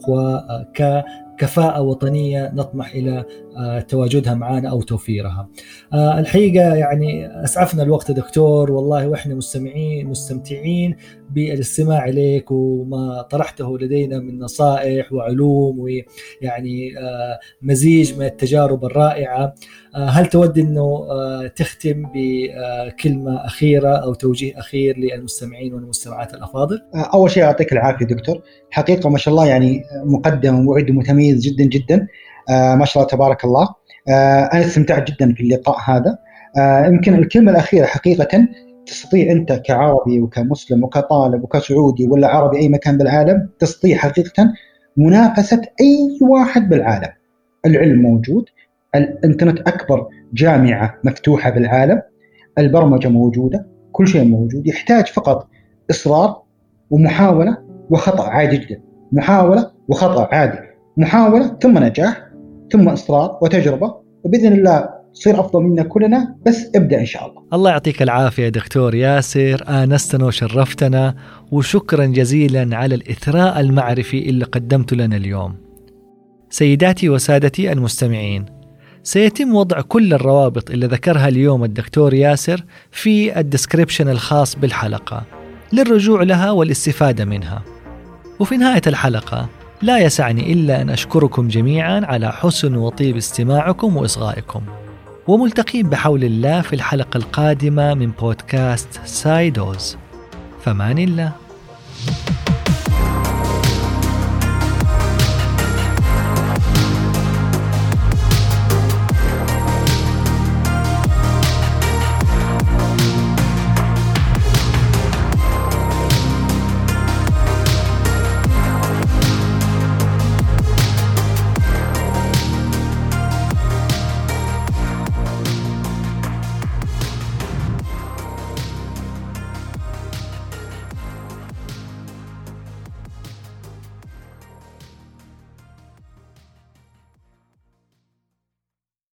وكفاءة وطنية نطمح إلى تواجدها معنا أو توفيرها. الحقيقة يعني أسعفنا الوقت دكتور والله، وإحنا مستمتعين بالاستماع إليك وما طرحته لدينا من نصائح وعلوم، ويعني مزيج من التجارب الرائعة. هل تود أنه تختم بكلمة أخيرة أو توجيه أخير للمستمعين والمستمعات الأفاضل؟ أول شيء يعطيك العافية دكتور، حقيقة ما شاء الله يعني مقدم وموعد متميز جدا جدا، ما شاء الله تبارك الله. أنا استمتعت جدا في اللقاء هذا. يمكن الكلمة الأخيرة حقيقة، تستطيع أنت كعربي وكمسلم وكطالب وكسعودي ولا عربي أي مكان بالعالم، تستطيع حقيقة منافسة أي واحد بالعالم. العلم موجود، الإنترنت أكبر جامعة مفتوحة بالعالم، البرمجة موجودة، كل شيء موجود، يحتاج فقط إصرار ومحاولة وخطأ عادي جدا، محاولة وخطأ عادي، محاولة ثم نجاح ثم إصرار وتجربة، وبإذن الله تصير أفضل منا كلنا. بس ابدأ إن شاء الله. الله يعطيك العافية دكتور ياسر، آنستنا وشرفتنا، وشكرا جزيلا على الإثراء المعرفي اللي قدمته لنا اليوم. سيداتي وسادتي المستمعين، سيتم وضع كل الروابط اللي ذكرها اليوم الدكتور ياسر في الديسكريبشن الخاص بالحلقة للرجوع لها والاستفادة منها. وفي نهاية الحلقة لا يسعني إلا أن أشكركم جميعا على حسن وطيب استماعكم وإصغائكم، وملتقين بحول الله في الحلقة القادمة من بودكاست سايدوز. فمان الله.